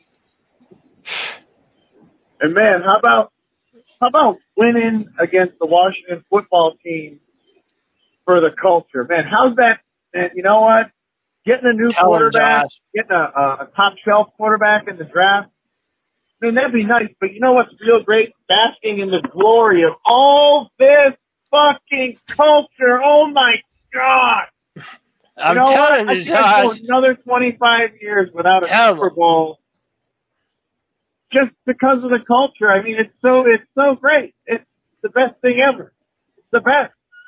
And, man, how about how about winning against the Washington football team for the culture? Man, how's that? Man, you know what? Getting a new
Tell
quarterback,
him,
getting a, a, a top-shelf quarterback in the draft, I mean, that'd be nice. But you know what's real great? Basking in the glory of all this fucking culture. Oh, my God.
I'm
you know
telling
what?
you,
I can't
Josh.
go another twenty-five years without a
Tell
Super
him.
Bowl just because of the culture. I mean, it's so it's so great. It's the best thing ever. It's the best.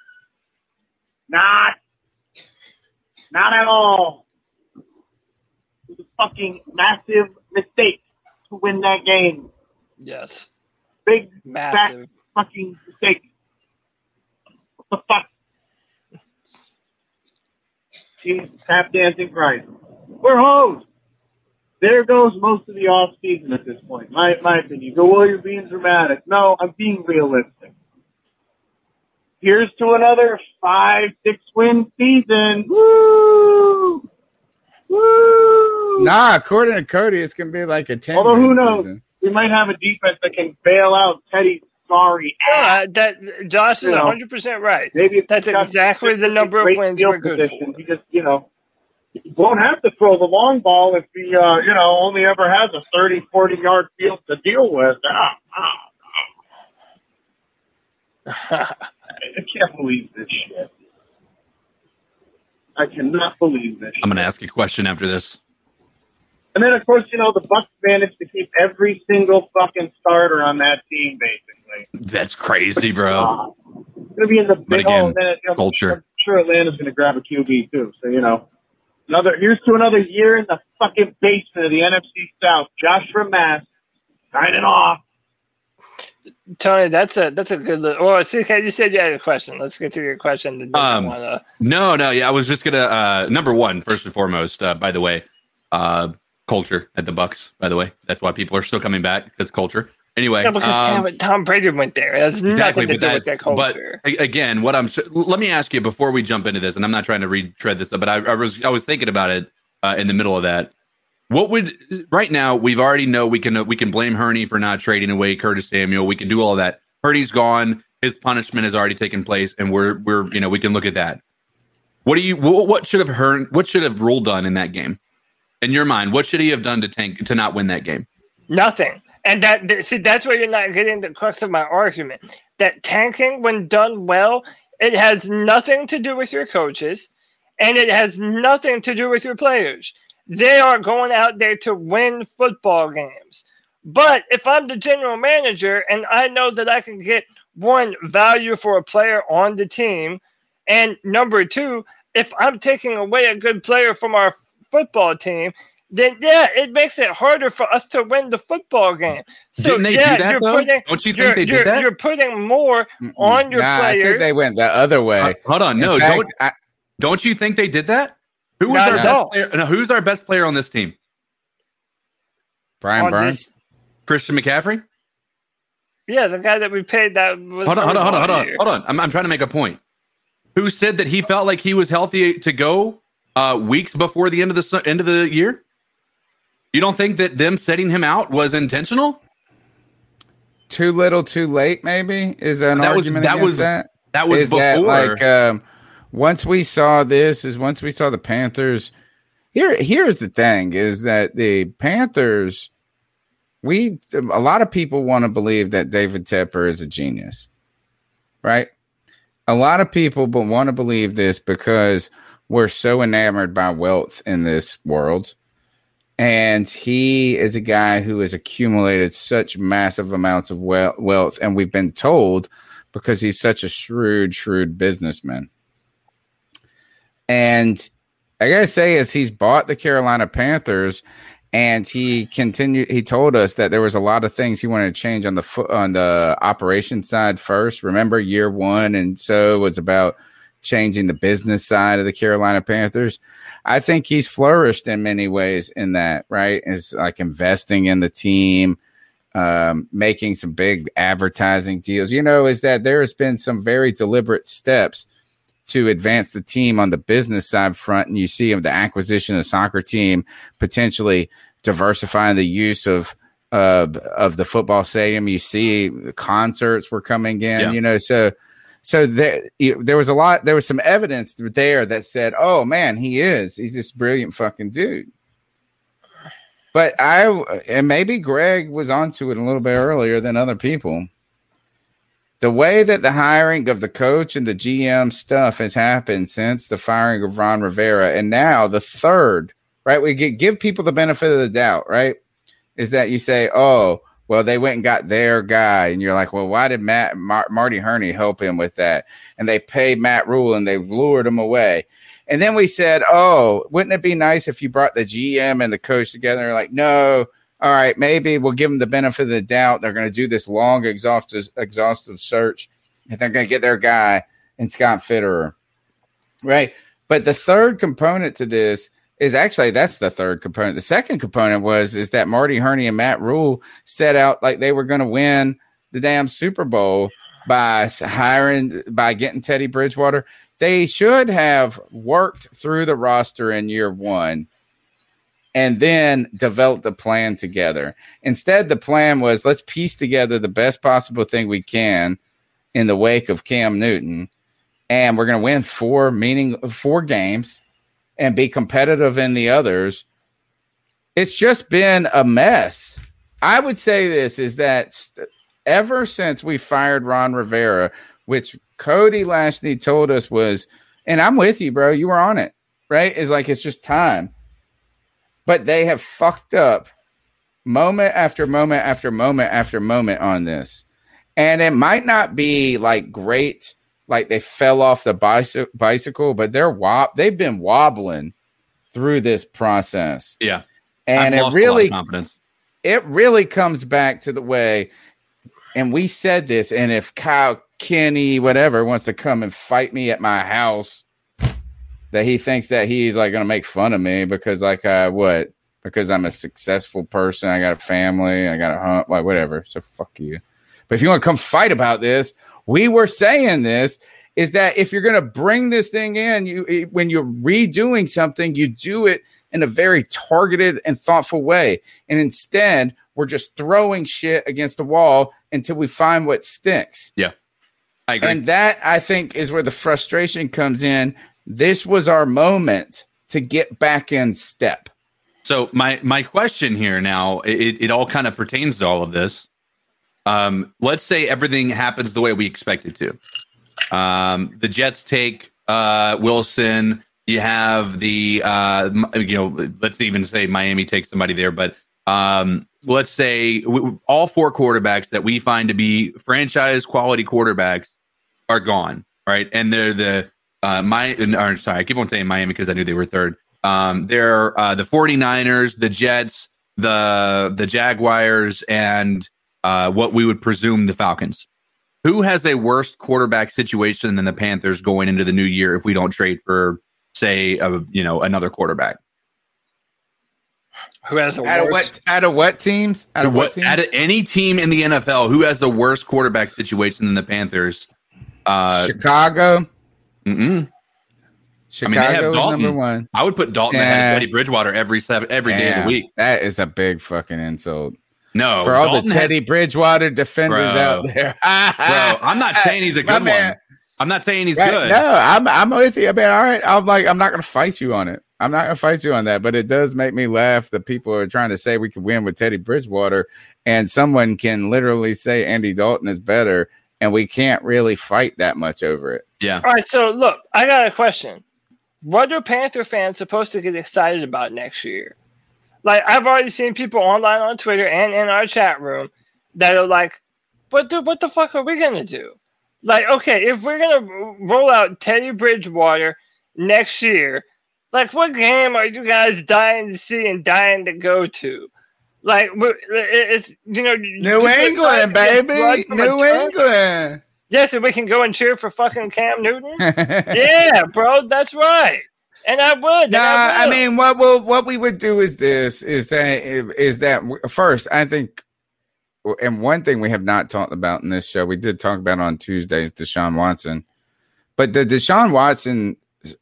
Not. Not at all. It was a fucking massive mistake to win that game.
Yes.
Big,
Massive.
fat fucking mistake. What the fuck? Jesus, tap dancing Christ. We're hoes. There goes most of the off season at this point. My my opinion. You go, well, you're being dramatic. No, I'm being realistic. Here's to another five, six win season. Woo! Woo!
Nah, according to Cody, it's gonna be like a ten.
Although who
win
knows?
season.
We might have a defense that can bail out Teddy's sorry ass.
Yeah, that Josh is
You know,
one hundred percent right.
Maybe if
That's
he's got
exactly the number of
great
wins
field
we're good
position,
for.
He just, you know, He won't have to throw the long ball if he, uh, you know, only ever has a thirty, forty-yard field to deal with. Ah, ah, ah. I can't believe this shit. I cannot believe this shit.
I'm going to ask you a question after this.
And then, of course, you know, the Bucs managed to keep every single fucking starter on that team, basically.
That's crazy, bro.
Uh, it's going to be in the big
again,
oh, then, you know,
culture.
I'm sure Atlanta's going to grab a Q B, too. So, you know, another here's to another year in the fucking basement of the N F C South. Josh Ramass signing off.
Tony, that's a that's a good. Well, C K, you said you had a question. Let's get to your question.
Um,
wanna...
No, no, yeah, I was just gonna. Uh, number one, first and foremost, uh, by the way, uh, culture at the Bucs. By the way, that's why people are still coming back because culture. Anyway,
no, because
um,
Tom, Tom Brady went there. It has
exactly,
nothing to
but
do with that culture.
But again, what I'm let me ask you before we jump into this, and I'm not trying to retread this, but I, I was I was thinking about it uh, in the middle of that. What would right now? We've already know we can uh, we can blame Hurney for not trading away Curtis Samuel. We can do all of that. Hurney's gone. His punishment has already taken place, and we're we're you know we can look at that. What do you what, what should have Hern what should have Rule done in that game? In your mind, what should he have done to tank to not win that game?
Nothing. And that see that's where you're not getting the crux of my argument. That tanking, when done well, it has nothing to do with your coaches, and it has nothing to do with your players. They are going out there to win football games. But if I'm the general manager and I know that I can get, one, value for a player on the team, and number two, if I'm taking away a good player from our football team, then, yeah, it makes it harder for us to win the football game. So,
Didn't they
yeah,
do that,
you're
though?
putting,
Don't you think
you're,
they did
you're,
that?
You're putting more on your
nah,
players.
I think they went the other way.
Uh, hold on. No,
In fact,
don't,
I,
don't you think they did that? Who was
Not
our
at
best
all.
player? No, who's our best player on this team?
Brian
on
Burns?
this-
Christian McCaffrey?
Yeah, the guy that we paid that was.
Hold on, hold on, hold on, hold on,
here.
hold on. I'm, I'm trying to make a point. Who said that he felt like he was healthy to go uh, weeks before the end of the su- end of the year? You don't think that them setting him out was intentional?
Too little, too late, maybe? Is there an
That was-
argument
that
against
was-
that?
That was
Is
before.
that like um, once we saw this, is once we saw the Panthers. Here, here's the thing: is that the Panthers, we a lot of people want to believe that David Tepper is a genius, right? A lot of people but want to believe this because we're so enamored by wealth in this world, and he is a guy who has accumulated such massive amounts of we- wealth, and we've been told. Because he's such a shrewd, shrewd businessman. And I gotta say, as he's bought the Carolina Panthers, and he continued, he told us that there was a lot of things he wanted to change on the fo- on the operation side first. Remember, year one, and so it was about changing the business side of the Carolina Panthers. I think he's flourished in many ways in that, right? It's like investing in the team. Um, making some big advertising deals, you know, is that there has been some very deliberate steps to advance the team on the business side front. And you see the acquisition of the soccer team, potentially diversifying the use of, uh, of the football stadium. You see the concerts were coming in, yeah. you know, so, so there, there was a lot, there was some evidence there that said, oh man, he is, he's this brilliant fucking dude. But I, and maybe Greg was onto it a little bit earlier than other people. The way that the hiring of the coach and the G M stuff has happened since the firing of Ron Rivera, and now the third, right? We get, give people the benefit of the doubt, right? Is that you say, oh, well, they went and got their guy, and you're like, well, why did Matt Mar- Marty Hurney help him with that? And they paid Matt Rule, and they lured him away. And then we said, oh, wouldn't it be nice if you brought the G M and the coach together? And like, no, all right, maybe we'll give them the benefit of the doubt. They're going to do this long, exhaustive, exhaustive search, and they're going to get their guy in Scott Fitterer, right? But the third component to this is actually that's the third component. The second component was is that Marty Hurney and Matt Rule set out like they were going to win the damn Super Bowl by hiring, by getting Teddy Bridgewater. They should have worked through the roster in year one and then developed a plan together. Instead, the plan was let's piece together the best possible thing we can in the wake of Cam Newton, and we're going to win four, meaning four games, and be competitive in the others. It's just been a mess. I would say this is that st- ever since we fired Ron Rivera, which Cody Lashley told us was, and I'm with you, bro, you were on it, right? It's like, it's just time. But they have fucked up moment after moment after moment after moment on this. And it might not be like great, like they fell off the bicy- bicycle, but they're wob- they've been wobbling through this process.
Yeah.
And
I've
it
lost
really,
a lot of confidence.
It really comes back to the way, and we said this, and if Kyle Kenny, whatever, wants to come and fight me at my house, that he thinks that he's like going to make fun of me because like, uh, what? Because I'm a successful person. I got a family. I got a hunt, like whatever. So fuck you. But if you want to come fight about this, we were saying this is that if you're going to bring this thing in, you, when you're redoing something, you do it in a very targeted and thoughtful way. And instead, we're just throwing shit against the wall until we find what sticks.
Yeah, I agree.
And that, I think, is where the frustration comes in. This was our moment to get back in step.
So my my question here now, it, it all kind of pertains to all of this. Um, let's say everything happens the way we expect it to. Um, the Jets take uh, Wilson. You have the, uh, you know, let's even say Miami takes somebody there. But um, let's say w- all four quarterbacks that we find to be franchise quality quarterbacks are gone, right? And they're the, uh, my, or, sorry, I keep on saying Miami because I knew they were third. Um, they're uh, the 49ers, the Jets, the the Jaguars, and uh, what we would presume the Falcons. Who has a worse quarterback situation than the Panthers going into the new year if we don't trade for, say, a, you know, another quarterback?
Who has a
out of what? Out of what teams? Out of what, what teams?
Out of any team in the N F L, who has a worse quarterback situation than the Panthers? Uh,
Chicago.
Mm-mm.
Chicago
I mean, they have Dalton.
Number one.
I would put Dalton
yeah.
ahead of Teddy Bridgewater every seven, every
Damn,
day of the week.
That is a big fucking insult.
No,
for all
Dalton
the Teddy
has,
Bridgewater defenders
bro,
out there.
Bro, I'm not saying he's a good one. I'm not saying he's right, good.
No, I'm I'm with you. I mean, all right. I'm like, I'm not going to fight you on it. I'm not going to fight you on that. But it does make me laugh that people are trying to say we could win with Teddy Bridgewater, and someone can literally say Andy Dalton is better, and we can't really fight that much over it.
Yeah.
All right. So look, I got a question. What are Panther fans supposed to get excited about next year? Like, I've already seen people online on Twitter and in our chat room that are like, what the, what the fuck are we going to do? Like, okay, if we're going to roll out Teddy Bridgewater next year, like, what game are you guys dying to see and dying to go to? Like, it's, you know...
New England, baby! New England!
Yes, and we can go and cheer for fucking Cam Newton? Yeah, bro, that's right. And I would.
Nah,
I,
I mean, what we'll, what we would do is this: is that is that first? I think, and one thing we have not talked about in this show, we did talk about on Tuesdays, Deshaun Watson, but the Deshaun Watson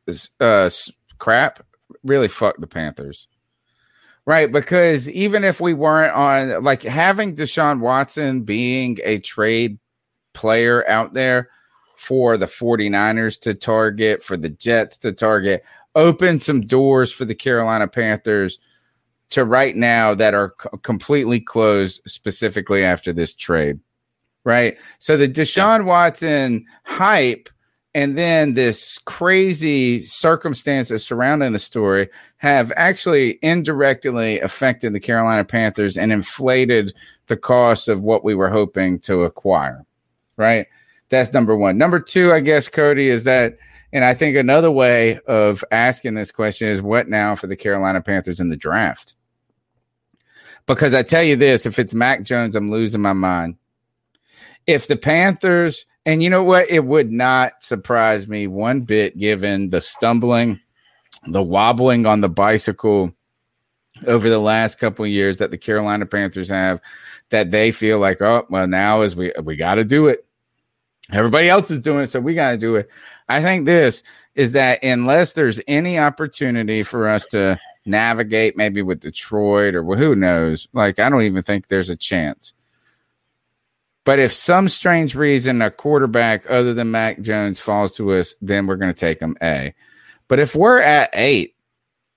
uh, crap really fucked the Panthers, right? Because even if we weren't on, like, having Deshaun Watson being a trade player out there for the 49ers to target, for the Jets to target, open some doors for the Carolina Panthers to right now that are c- completely closed specifically after this trade, right? So the Deshaun Watson hype and then this crazy circumstances surrounding the story have actually indirectly affected the Carolina Panthers and inflated the cost of what we were hoping to acquire, right? That's number one. Number two, I guess, Cody, is that, and I think another way of asking this question is what now for the Carolina Panthers in the draft? Because I tell you this, if it's Mac Jones, I'm losing my mind. If the Panthers, and you know what, it would not surprise me one bit given the stumbling, the wobbling on the bicycle over the last couple of years that the Carolina Panthers have, that they feel like, oh, well, now is we we got to do it. Everybody else is doing it, so we got to do it. I think this is that unless there's any opportunity for us to navigate maybe with Detroit or who knows, like, I don't even think there's a chance. But if some strange reason a quarterback other than Mac Jones falls to us, then we're going to take him, A. But if we're at eight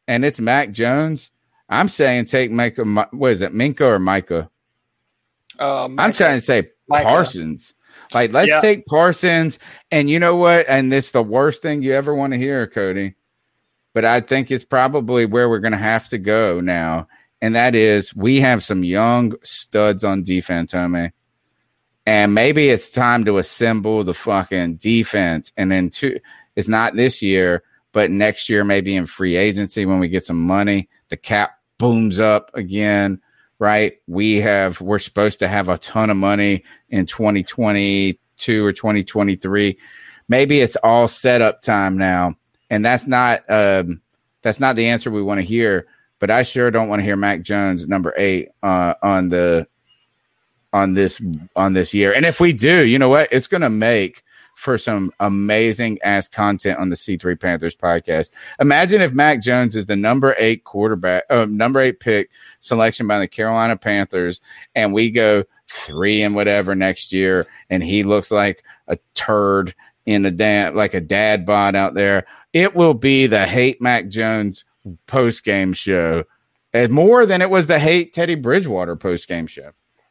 and it's Mac Jones, I'm saying take Micah. What is it, Minka or Micah?
Uh,
I'm trying to say
Micah.
Parsons. Like, let's
Yeah.
take Parsons. And you know what? And this is the worst thing you ever want to hear, Cody. But I think it's probably where we're going to have to go now. And that is, we have some young studs on defense, homie. And maybe it's time to assemble the fucking defense. And then two, it's not this year, but next year, maybe in free agency when we get some money, the cap booms up again, right? We have, we're supposed to have a ton of money in twenty twenty-two or twenty twenty-three. Maybe it's all setup time now. And that's not, um, that's not the answer we want to hear. But I sure don't want to hear Mac Jones number eight uh, on the on this on this year. And if we do, you know what? It's going to make for some amazing ass content on the C three Panthers podcast. Imagine if Mac Jones is the number eight quarterback, uh, number eight pick selection by the Carolina Panthers, and we go three and whatever next year, and he looks like a turd in a dad, like a dad bod out there. It will be the Hate Mac Jones post game show, and more than it was the Hate Teddy Bridgewater post game show.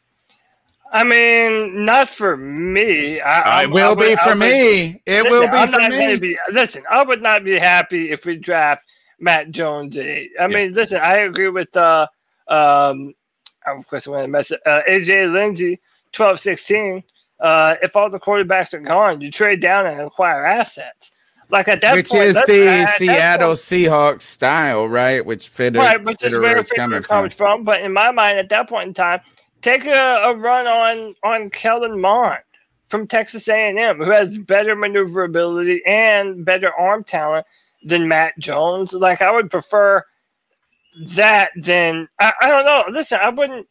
I mean, not for me. I,
It will
I would,
be for
would,
me. It
listen,
will be
I'm
for
not
me.
Gonna be, listen, I would not be happy if we draft Matt Jones at eight. I mean, listen, I agree with uh, um, of course, I'm going to mess it. Uh, A J Lindsey, twelve sixteen. Uh, if all the quarterbacks are gone, you trade down and acquire assets. Like at that
Which
point,
is
that's-
the
at that
Seattle
point-
Seahawks style, right? Which fit
right, which is where
it's coming
Fitter comes
from.
from. But in my mind, at that point in time, take a, a run on on Kellen Mond from Texas A and M, who has better maneuverability and better arm talent than Matt Jones. Like, I would prefer that than I, I don't know. Listen, I wouldn't.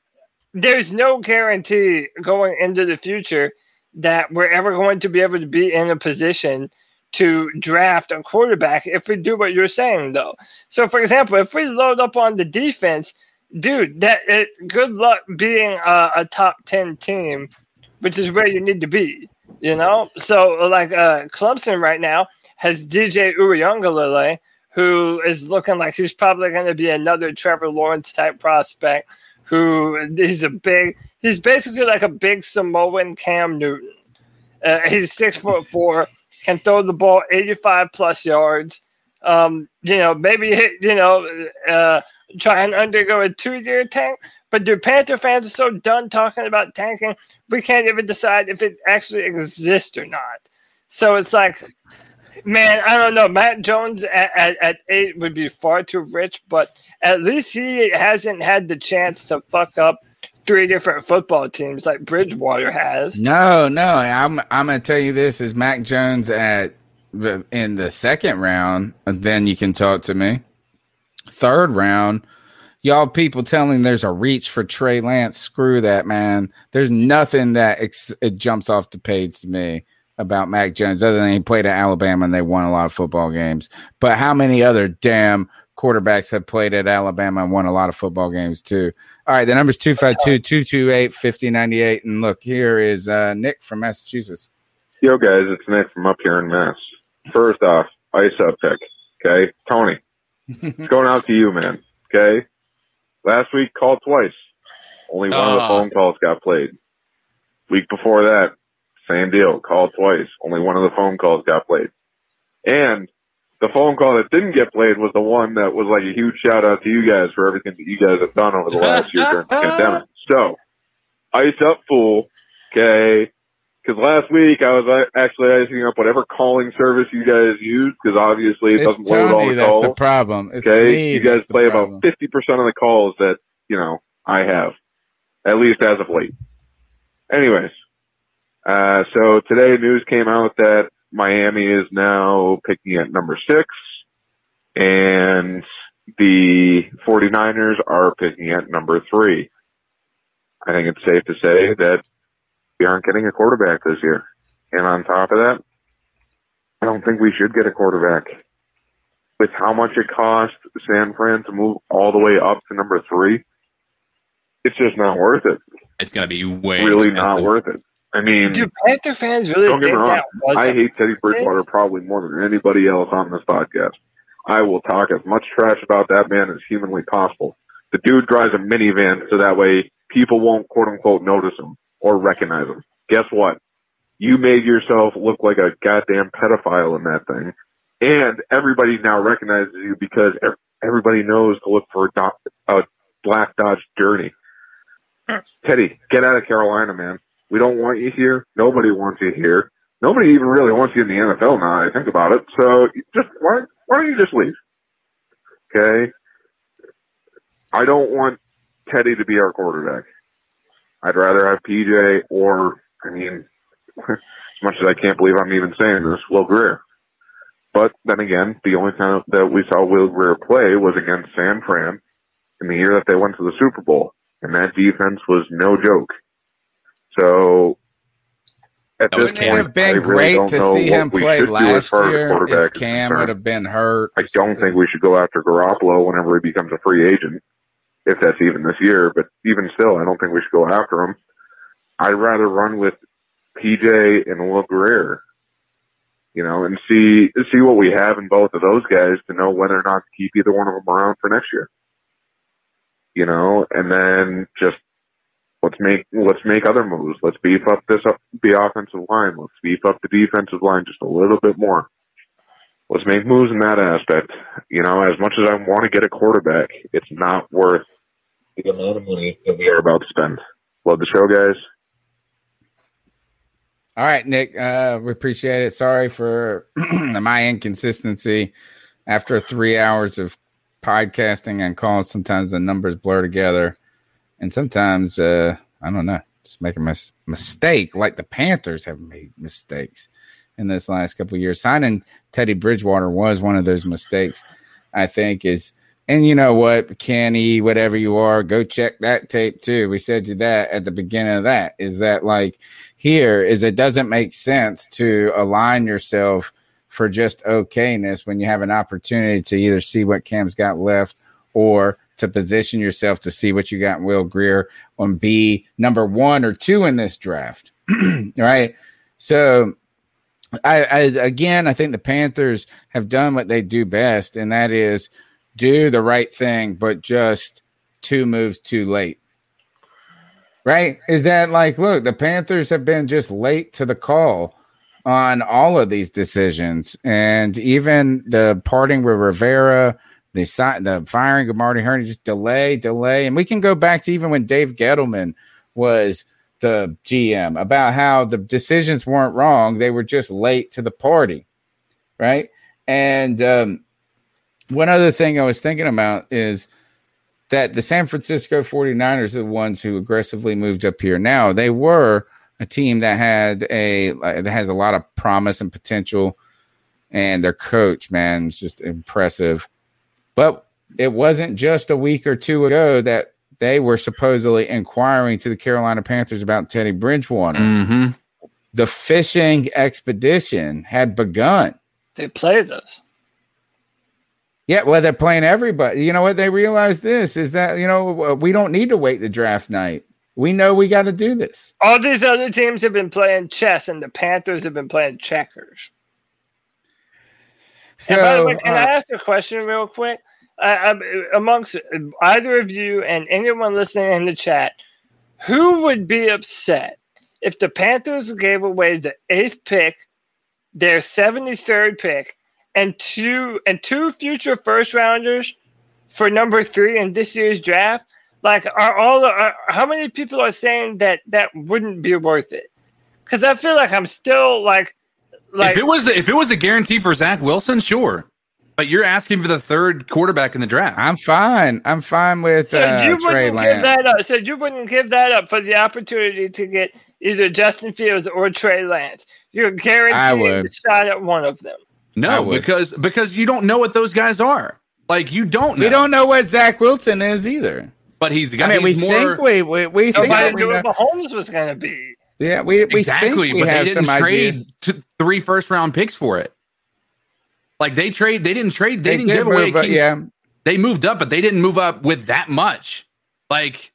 There's no guarantee going into the future that we're ever going to be able to be in a position to draft a quarterback if we do what you're saying, though. So, for example, if we load up on the defense, dude, that it, good luck being a, a top ten team, which is where you need to be, you know? So, like, uh, Clemson right now has D J Uyunglele, who is looking like he's probably going to be another Trevor Lawrence-type prospect, who he's a big – he's basically like a big Samoan Cam Newton. Uh, he's six foot four. Can throw the ball eighty-five plus yards. Um, you know, maybe, you know, uh, try and undergo a two-year tank. But the Panther fans are so done talking about tanking, we can't even decide if it actually exists or not. So it's like, man, I don't know. Matt Jones at, at, at eight would be far too rich, but at least he hasn't had the chance to fuck up three different football teams like Bridgewater has.
No, no. I'm I'm gonna tell you this: is Mac Jones at in the second round, then you can talk to me. Third round, y'all people telling there's a reach for Trey Lance. Screw that, man. There's nothing that ex- it jumps off the page to me about Mac Jones other than he played at Alabama and they won a lot of football games. But how many other damn quarterbacks have played at Alabama and won a lot of football games too? All right, the number's two five two, two two eight, five oh nine eight. And look, here is uh, Nick from Massachusetts.
Yo, guys, it's Nick from up here in Mass. First off, ice up pick, okay? Tony, it's going out to you, man, okay? Last week, called twice. Only one of the
Ah.
phone calls got played. Week before that, same deal, called twice. Only one of the phone calls got played. And the phone call that didn't get played was the one that was like a huge shout out to you guys for everything that you guys have done over the last year during the pandemic. So, ice up, fool. Okay. Because last week I was uh, actually icing up whatever calling service you guys use, because obviously it
It's
doesn't load all
Tony
the
that's
calls.
the problem. It's
Okay.
me
You guys
that's the
play
problem.
about fifty percent of the calls that, you know, I have, at least as of late. Anyways, uh, so today news came out that Miami is now picking at number six, and the 49ers are picking at number three. I think it's safe to say that we aren't getting a quarterback this year. And on top of that, I don't think we should get a quarterback. With how much it cost San Fran to move all the way up to number three, it's just not worth it.
It's going to be way
Really
expensive.
not worth it. I mean,
Do Panther fans really
don't get me
think
wrong.
that was
I
a
hate Teddy Bridgewater probably more than anybody else on this podcast. I will talk as much trash about that man as humanly possible. The dude drives a minivan so that way people won't quote unquote notice him or recognize him. Guess what? You made yourself look like a goddamn pedophile in that thing. And everybody now recognizes you because everybody knows to look for a, do- a black Dodge Journey. Teddy, get out of Carolina, man. We don't want you here. Nobody wants you here. Nobody even really wants you in the N F L now, I think about it. So just why, why don't you just leave? Okay? I don't want Teddy to be our quarterback. I'd rather have P J or, I mean, as much as I can't believe I'm even saying this, Will Grier. But then again, the only time that we saw Will Grier play was against San Fran in the year that they went to the Super Bowl. And that defense was no joke. So at this
Wouldn't
point,
it have been
I really
great
don't
to
know
see
what
him
we
play
should do as
last
far as
year
quarterback
if
is
Cam
concerned.
would have been hurt?
I don't think we should go after Garoppolo whenever he becomes a free agent, if that's even this year. But even still, I don't think we should go after him. I'd rather run with P J and Will Grier, you know, and see see what we have in both of those guys to know whether or not to keep either one of them around for next year. You know, and then just let's make let's make other moves. Let's beef up this up the offensive line. Let's beef up the defensive line just a little bit more. Let's make moves in that aspect. You know, as much as I want to get a quarterback, it's not worth the amount of money that we are about to spend. Love the show, guys.
All right, Nick, uh, we appreciate it. Sorry for my inconsistency. After three hours of podcasting and calls, sometimes the numbers blur together. And sometimes, uh, I don't know, just make a mis- mistake like the Panthers have made mistakes in this last couple of years. Signing Teddy Bridgewater was one of those mistakes, I think, is – and you know what, Kenny, whatever you are, go check that tape too. We said you that at the beginning of that, is that like here is it doesn't make sense to align yourself for just okayness when you have an opportunity to either see what Cam's got left or to position yourself to see what you got in Will Grier on B number one or two in this draft. Right. So I, I, again, I think the Panthers have done what they do best, and that is do the right thing, but just two moves too late. Right? Is that like, look, the Panthers have been just late to the call on all of these decisions. And even the parting with Rivera, the, the firing of Marty Hurney, just delay, delay. And we can go back to even when Dave Gettleman was the G M about how the decisions weren't wrong. They were just late to the party. Right? And, um, one other thing I was thinking about is that the San Francisco forty-niners are the ones who aggressively moved up here. Now, they were a team that had a that has a lot of promise and potential, and their coach, man, is just impressive. But it wasn't just a week or two ago that they were supposedly inquiring to the Carolina Panthers about Teddy Bridgewater.
Mm-hmm.
The fishing expedition had begun.
They played us.
Yeah, well, they're playing everybody. You know what? They realize this is that, you know, we don't need to wait the draft night. We know we got to do this.
All these other teams have been playing chess, and the Panthers have been playing checkers.
So,
and by the way, can
uh,
I ask a question real quick? I, I, amongst either of you and anyone listening in the chat, who would be upset if the Panthers gave away the eighth pick, their seventy-third pick, and two and two future first rounders for number three in this year's draft? Like, are all are, how many people are saying that that wouldn't be worth it? Because I feel like I'm still like, like
if it was if it was a guarantee for Zach Wilson, sure, but you're asking for the third quarterback in the draft.
I'm fine. I'm fine with
so
uh,
you
Trey
wouldn't
Lance.
give that up. So you wouldn't give that up for the opportunity to get either Justin Fields or Trey Lance. You're guaranteed a shot at one of them.
No, because because you don't know what those guys are. Like, you don't know.
We don't know what Zach Wilson is either.
But he's got.
I mean, we
more,
think we we, we think
nobody
we
knew
know.
what Mahomes was going to be.
Yeah, we we
exactly,
think we
but
have
they didn't
some
trade
idea.
t- three first round picks for it. Like they trade, they didn't trade. They,
They
didn't
did
give away.
move up,
King,
yeah,
they moved up, but they didn't move up with that much. Like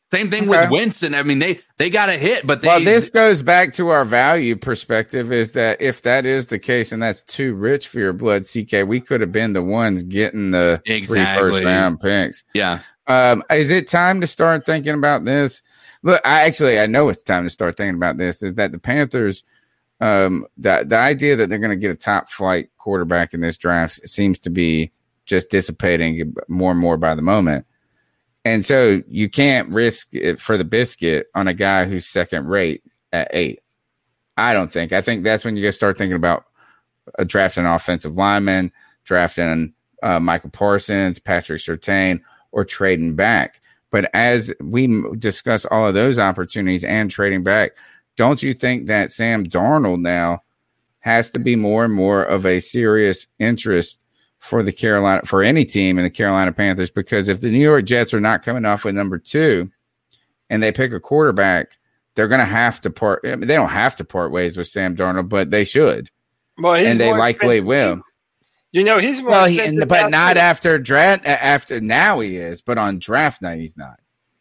Same thing
Okay.
with Winston. I mean, they they got a hit, but they,
well, this goes back to our value perspective is that if that is the case and that's too rich for your blood, C K, we could have been the ones getting the
Exactly.
three first round picks.
yeah.
Um, is it time to start thinking about this? Look, I actually, I know it's time to start thinking about this is that the Panthers, um, the, the idea that they're going to get a top flight quarterback in this draft seems to be just dissipating more and more by the moment. And so you can't risk it for the biscuit on a guy who's second rate at eight. I don't think. I think that's when you got to start thinking about uh, drafting an offensive lineman, drafting uh, Michael Parsons, Patrick Surtain, or trading back. But as we discuss all of those opportunities and trading back, don't you think that Sam Darnold now has to be more and more of a serious interest for the Carolina, for any team in the Carolina Panthers? Because if the New York Jets are not coming off with number two and they pick a quarterback, they're going to have to part. I mean, they don't have to part ways with Sam Darnold, but they should.
Well, he's
and they
more
likely will.
too. You know, he's more
Well, he,
expensive
but
now,
not
too.
after draft. After now, he is, but on draft night, he's not.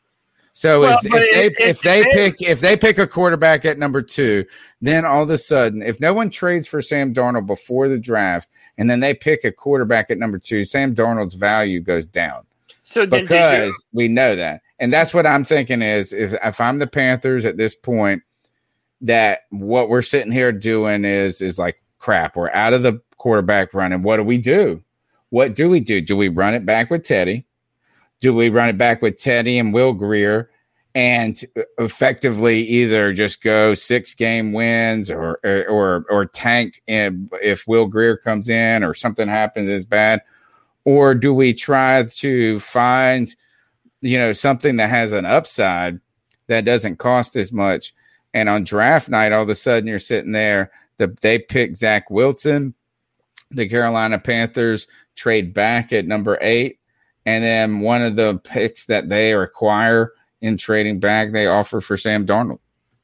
So
Well,
if,
but
if they
it- it
if they
depends.
pick if they pick a quarterback at number two, then all of a sudden, if no one trades for Sam Darnold before the draft, and then they pick a quarterback at number two, Sam Darnold's value goes down
So then they do.
because we know that, and that's what I'm thinking is is if I'm the Panthers at this point, that what we're sitting here doing is is like crap. We're out of the quarterback running. What do we do? What do we do? Do we run it back with Teddy? Do we run it back with Teddy and Will Grier and effectively either just go six game wins or or or, or tank if Will Grier comes in or something happens as bad? Or do we try to find, you know, something that has an upside that doesn't cost as much? And on draft night, all of a sudden you're sitting there, the, they pick Zach Wilson, the Carolina Panthers trade back at number eight. And then one of the picks that they acquire in trading back, they offer for Sam Darnold.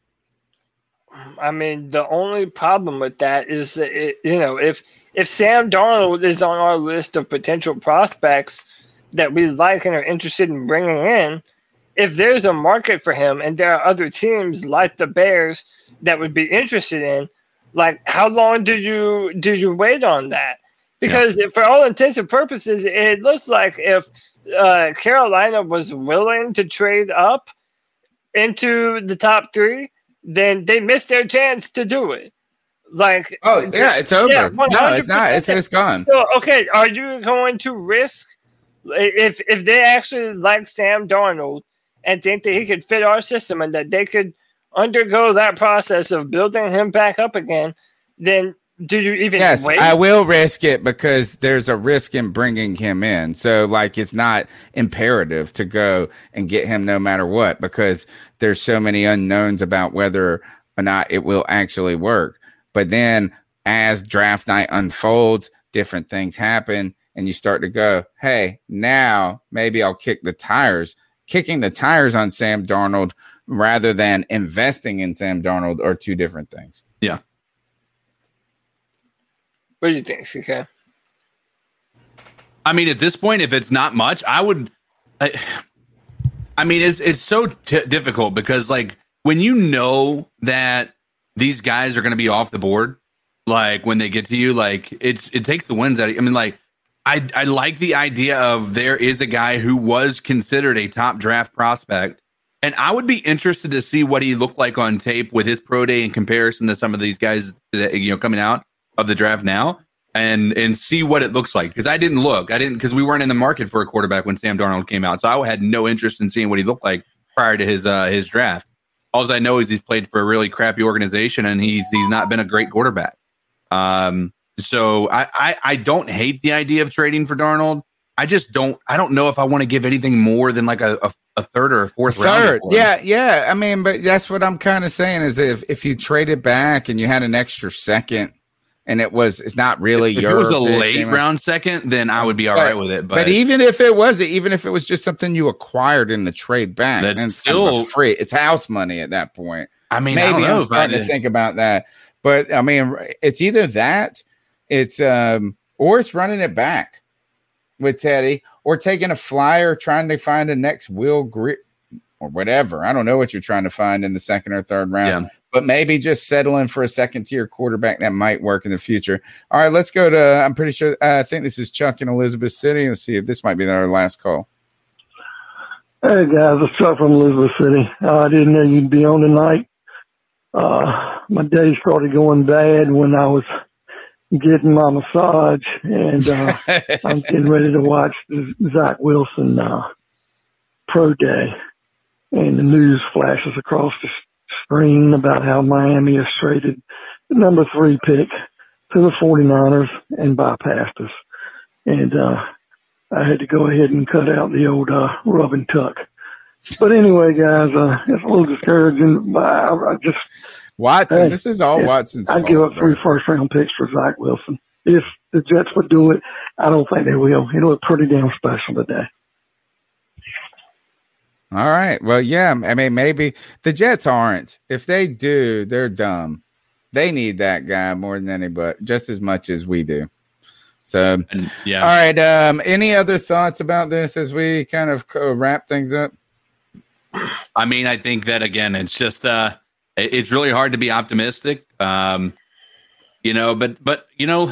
I mean, the only problem with that is that, it, you know, if if Sam Darnold is on our list of potential prospects that we like and are interested in bringing in, if there's a market for him and there are other teams like the Bears that would be interested in, like, how long do you do you wait on that? Because yeah. for all intents and purposes, it looks like if uh, Carolina was willing to trade up into the top three, then they missed their chance to do it. Like,
oh yeah, it's over.
Yeah,
no, it's not. It's it's gone.
So, okay, are you going to risk if if they actually like Sam Darnold and think that he could fit our system and that they could undergo that process of building him back up again? Then do you even
yes,
wait?
I will risk it because there's a risk in bringing him in. So, like, it's not imperative to go and get him no matter what because there's so many unknowns about whether or not it will actually work. But then as draft night unfolds, different things happen and you start to go, hey, now maybe I'll kick the tires. Kicking the tires on Sam Darnold rather than investing in Sam Darnold are two different things.
Yeah.
What do you think, C K?
I mean, at this point, if it's not much, I would. I, I mean, it's it's so t- difficult because, like, when you know that these guys are going to be off the board, like when they get to you, like it's it takes the wins out of you. I mean, like, I I like the idea of there is a guy who was considered a top draft prospect, and I would be interested to see what he looked like on tape with his pro day in comparison to some of these guys that, you know, coming out of the draft now, and and see what it looks like. Because I didn't look, I didn't because we weren't in the market for a quarterback when Sam Darnold came out, so I had no interest in seeing what he looked like prior to his uh, his draft. All I know is he's played for a really crappy organization, and he's he's not been a great quarterback. Um, so I, I I don't hate the idea of trading for Darnold. I just don't I don't know if I want to give anything more than like a a, a third or a fourth
third.
round.
Yeah, yeah. I mean, but that's what I'm kind of saying is if if you traded back and you had an extra second. And it was, it's not really
if, if
your.
If it was a
pick,
late
anyway.
round second, then I would be all
but,
right with it. But,
but even if it was, even if it was just something you acquired in the trade back,
that's
then it's
still
kind of free. It's house money at that point.
I mean,
maybe
I don't know
I'm
if
starting
I
to think about that. But I mean, it's either that, it's um, or it's running it back with Teddy, or taking a flyer, trying to find the next Will Grier. or whatever. I don't know what you're trying to find in the second or third round,
Yeah.
but maybe just settle in for a second tier quarterback that might work in the future. All right, let's go to, I'm pretty sure, uh, I think this is Chuck in Elizabeth City. Let's see if this might be our last call.
Hey guys, it's Chuck from Elizabeth City. Uh, I didn't know you'd be on tonight. Uh, my day started going bad when I was getting my massage, and uh, I'm getting ready to watch the Zach Wilson uh, pro day, and the news flashes across the screen about how Miami has traded the number three pick to the 49ers and bypassed us. And uh, I had to go ahead and cut out the old uh, rub and tuck. But anyway, guys, uh, it's a little discouraging. I, I just
Watson,
hey,
this is all Watson's
I'd
fault.
give up three
bro.
first round picks for Zach Wilson. If the Jets would do it, I don't think they will. It'll look pretty damn special today.
All right. Well, yeah. I mean, maybe the Jets aren't. If they do, they're dumb. They need that guy more than anybody, just as much as we do. So,
And, yeah.
all right. Um, any other thoughts about this as we kind of uh, wrap things up?
I mean, I think that again, it's just uh, it- it's really hard to be optimistic, um, you know. But but you know,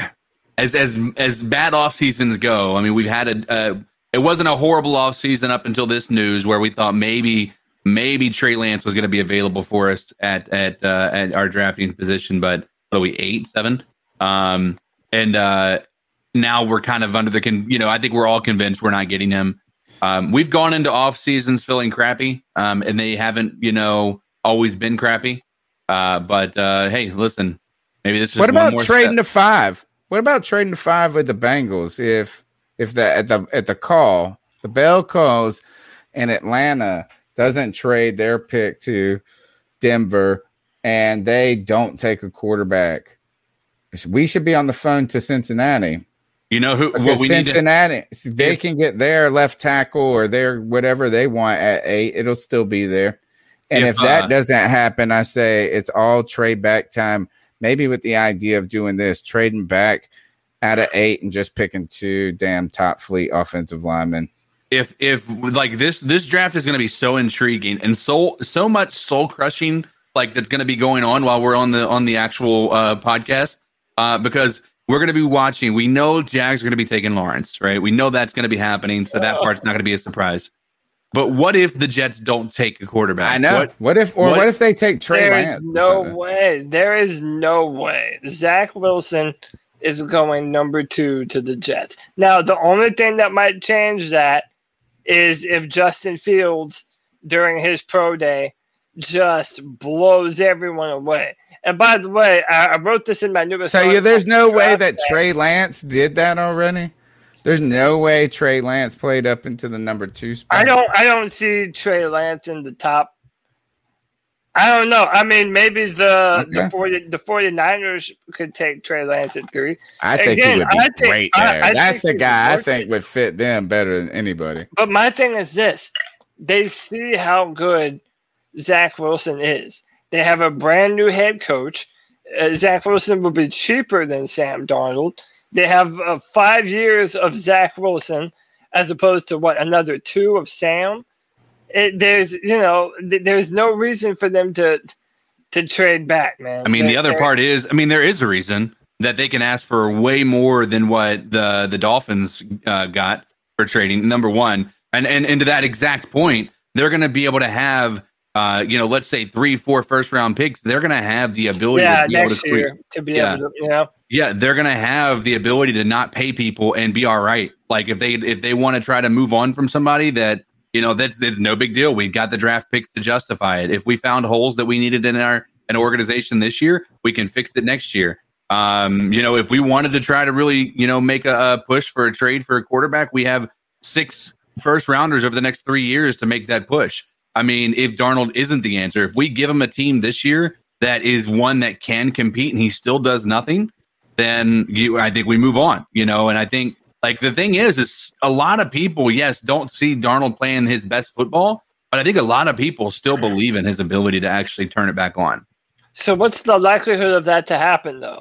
as as as bad off seasons go, I mean, we've had a uh, it wasn't a horrible off season up until this news where we thought maybe maybe Trey Lance was going to be available for us at at uh, at our drafting position, but what are we eight seven? Um, and uh, now we're kind of under the con- you know, I think we're all convinced we're not getting him. Um, we've gone into off seasons feeling crappy, um, and they haven't, you know, always been crappy. Uh, but uh, hey, listen, maybe this is
What
one
about
more
trading
step.
to five? What about trading to five with the Bengals? If if the at the at the call, the bell calls, and Atlanta doesn't trade their pick to Denver, and they don't take a quarterback, we should be on the phone to Cincinnati.
You know who?
Because
What we need to,
Cincinnati, they
if-
can get their left tackle or their whatever they want at eight. It'll still be there. And if,
If,
that
uh,
doesn't happen, I say it's all trade back time. Maybe with the idea of doing this, trading back out of eight and just picking two damn top fleet offensive linemen.
if if like this this draft is going to be so intriguing and so so much soul crushing, like that's going to be going on while we're on the on the actual uh, podcast, uh, because we're going to be watching. We know Jags are going to be taking Lawrence, right? We know that's going to be happening, so that part's not going to be a surprise. But what if the Jets don't take a quarterback?
I know. What,
What,
if or what,
what-
if they take Trey
There's
Lance?
no way. There is no way. Zach Wilson is going number two to the Jets. Now, the only thing that might change that is if Justin Fields, during his pro day, just blows everyone away. And by the way, I, I wrote this in my newest.
So yeah, there's no way that
draft
Trey Lance did that already. There's no way Trey Lance played up into the number two spot.
I don't I don't see Trey Lance in the top. I don't know. I mean, maybe the
Okay.
the, 40, the 49ers could take Trey Lance at three.
I think
Again,
he would be
I think-
great
I-
there.
I
That's
think
the
he'd be
guy I
worth
think
it.
would fit them better than anybody.
But my thing is this. They see how good Zach Wilson is. They have a brand new head coach. Uh, Zach Wilson will be cheaper than Sam Darnold. They have uh, five years of Zach Wilson as opposed to, what, another two of Sam? It, there's, you know, th- there's no reason for them to to trade back, man.
I mean, the
They're-
other
they're-
part is, I mean, there is a reason that they can ask for way more than what the the Dolphins uh, got for trading. Number one, and and, and to that exact point, they're going to be able to have, uh, you know, let's say three, four first round picks. They're going to have the ability
yeah,
to be able
next
to
year
create-
to be
Yeah.
able to, you know.
Yeah, they're gonna have the ability to not pay people and be all right. Like if they if they want to try to move on from somebody, that you know that's it's no big deal. We got the draft picks to justify it. If we found holes that we needed in our an organization this year, we can fix it next year. Um, you know, if we wanted to try to really you know make a, a push for a trade for a quarterback, we have six first rounders over the next three years to make that push. I mean, if Darnold isn't the answer, if we give him a team this year that is one that can compete and he still does nothing, then you, I think we move on, you know, and I think like the thing is, is a lot of people, yes, don't see Darnold playing his best football, but I think a lot of people still believe in his ability to actually turn it back on.
So what's the likelihood of that to happen, though?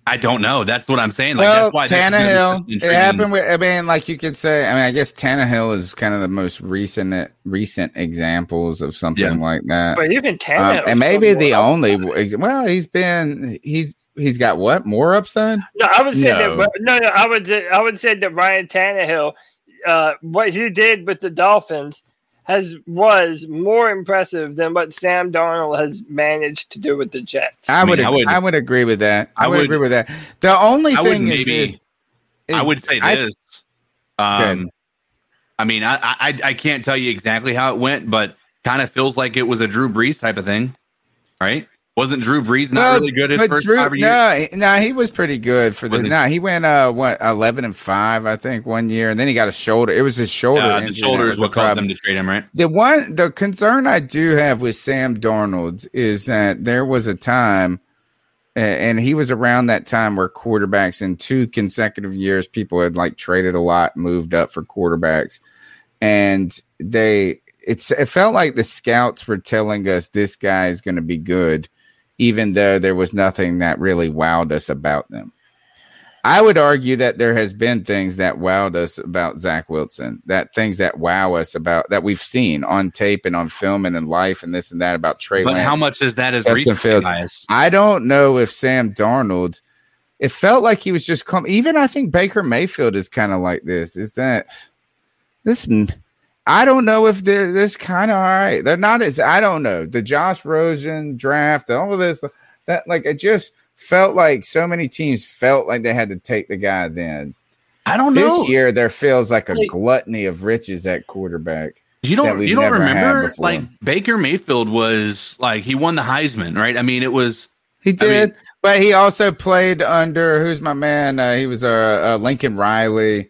I don't know. That's what I'm saying. Like,
Well,
that's why this is
Tannehill.
really
It
intriguing.
happened with. I mean, like you could say. I mean, I guess Tannehill is kind of the most recent recent examples of something
Yeah.
like that.
But even
Um,
Tannehill,
and maybe the only. ex- Well, he's been. He's he's got what more upside?
No, I would say
No.
that. No, no, I would say I would say that Ryan Tannehill, uh, what he did with the Dolphins, has was more impressive than what Sam Darnold has managed to do with the Jets.
I,
I mean,
would,
I would-
I would agree with that. I,
I
would,
would-
agree with that. The only
I would
thing is,
maybe-
is, is
I would say
I-
this.
ahead.
Um, I mean, I, I I can't tell you exactly how it went, but kind of feels like it was a Drew Brees type of thing, right? Wasn't Drew Brees not
Well,
really good his
but
first
Drew,
five years?
no, he- no, he was pretty good for the.
Was he?
No, he went uh what eleven and five, I think, one year, and then he got a shoulder. It was his shoulder.
Uh, the
injury
shoulder
that
is
was
what
the
caused
problem.
them to trade him, right?
The one, the concern I do have with Sam Darnold is that there was a time, a- and he was around that time where quarterbacks in two consecutive years, people had like traded a lot, moved up for quarterbacks, and they, it's, it felt like the scouts were telling us this guy is going to be good, even though there was nothing that really wowed us about them. I would argue that there has been things that wowed us about Zach Wilson, that things that wow us about that we've seen on tape and on film and in life and this and that about Trey
But
Lance.
how much is that as
Justin
recent,
Fields.
guys?
I don't know if Sam Darnold, it felt like he was just come. Even I think Baker Mayfield is kind of like this. Is that this? I don't know if they're this kind of all right. They're not as I don't know the Josh Rosen draft, all of this that like it just felt like so many teams felt like they had to take the guy. Then
I don't know.
this year there feels like a
Like-
gluttony of riches at quarterback.
You
that
don't
we've
you don't
never had
remember
before.
like Baker Mayfield was like he won the Heisman, right? I mean, it was
He did,
mean-
but he also played under who's my man? Uh, he was uh, uh, Lincoln Riley.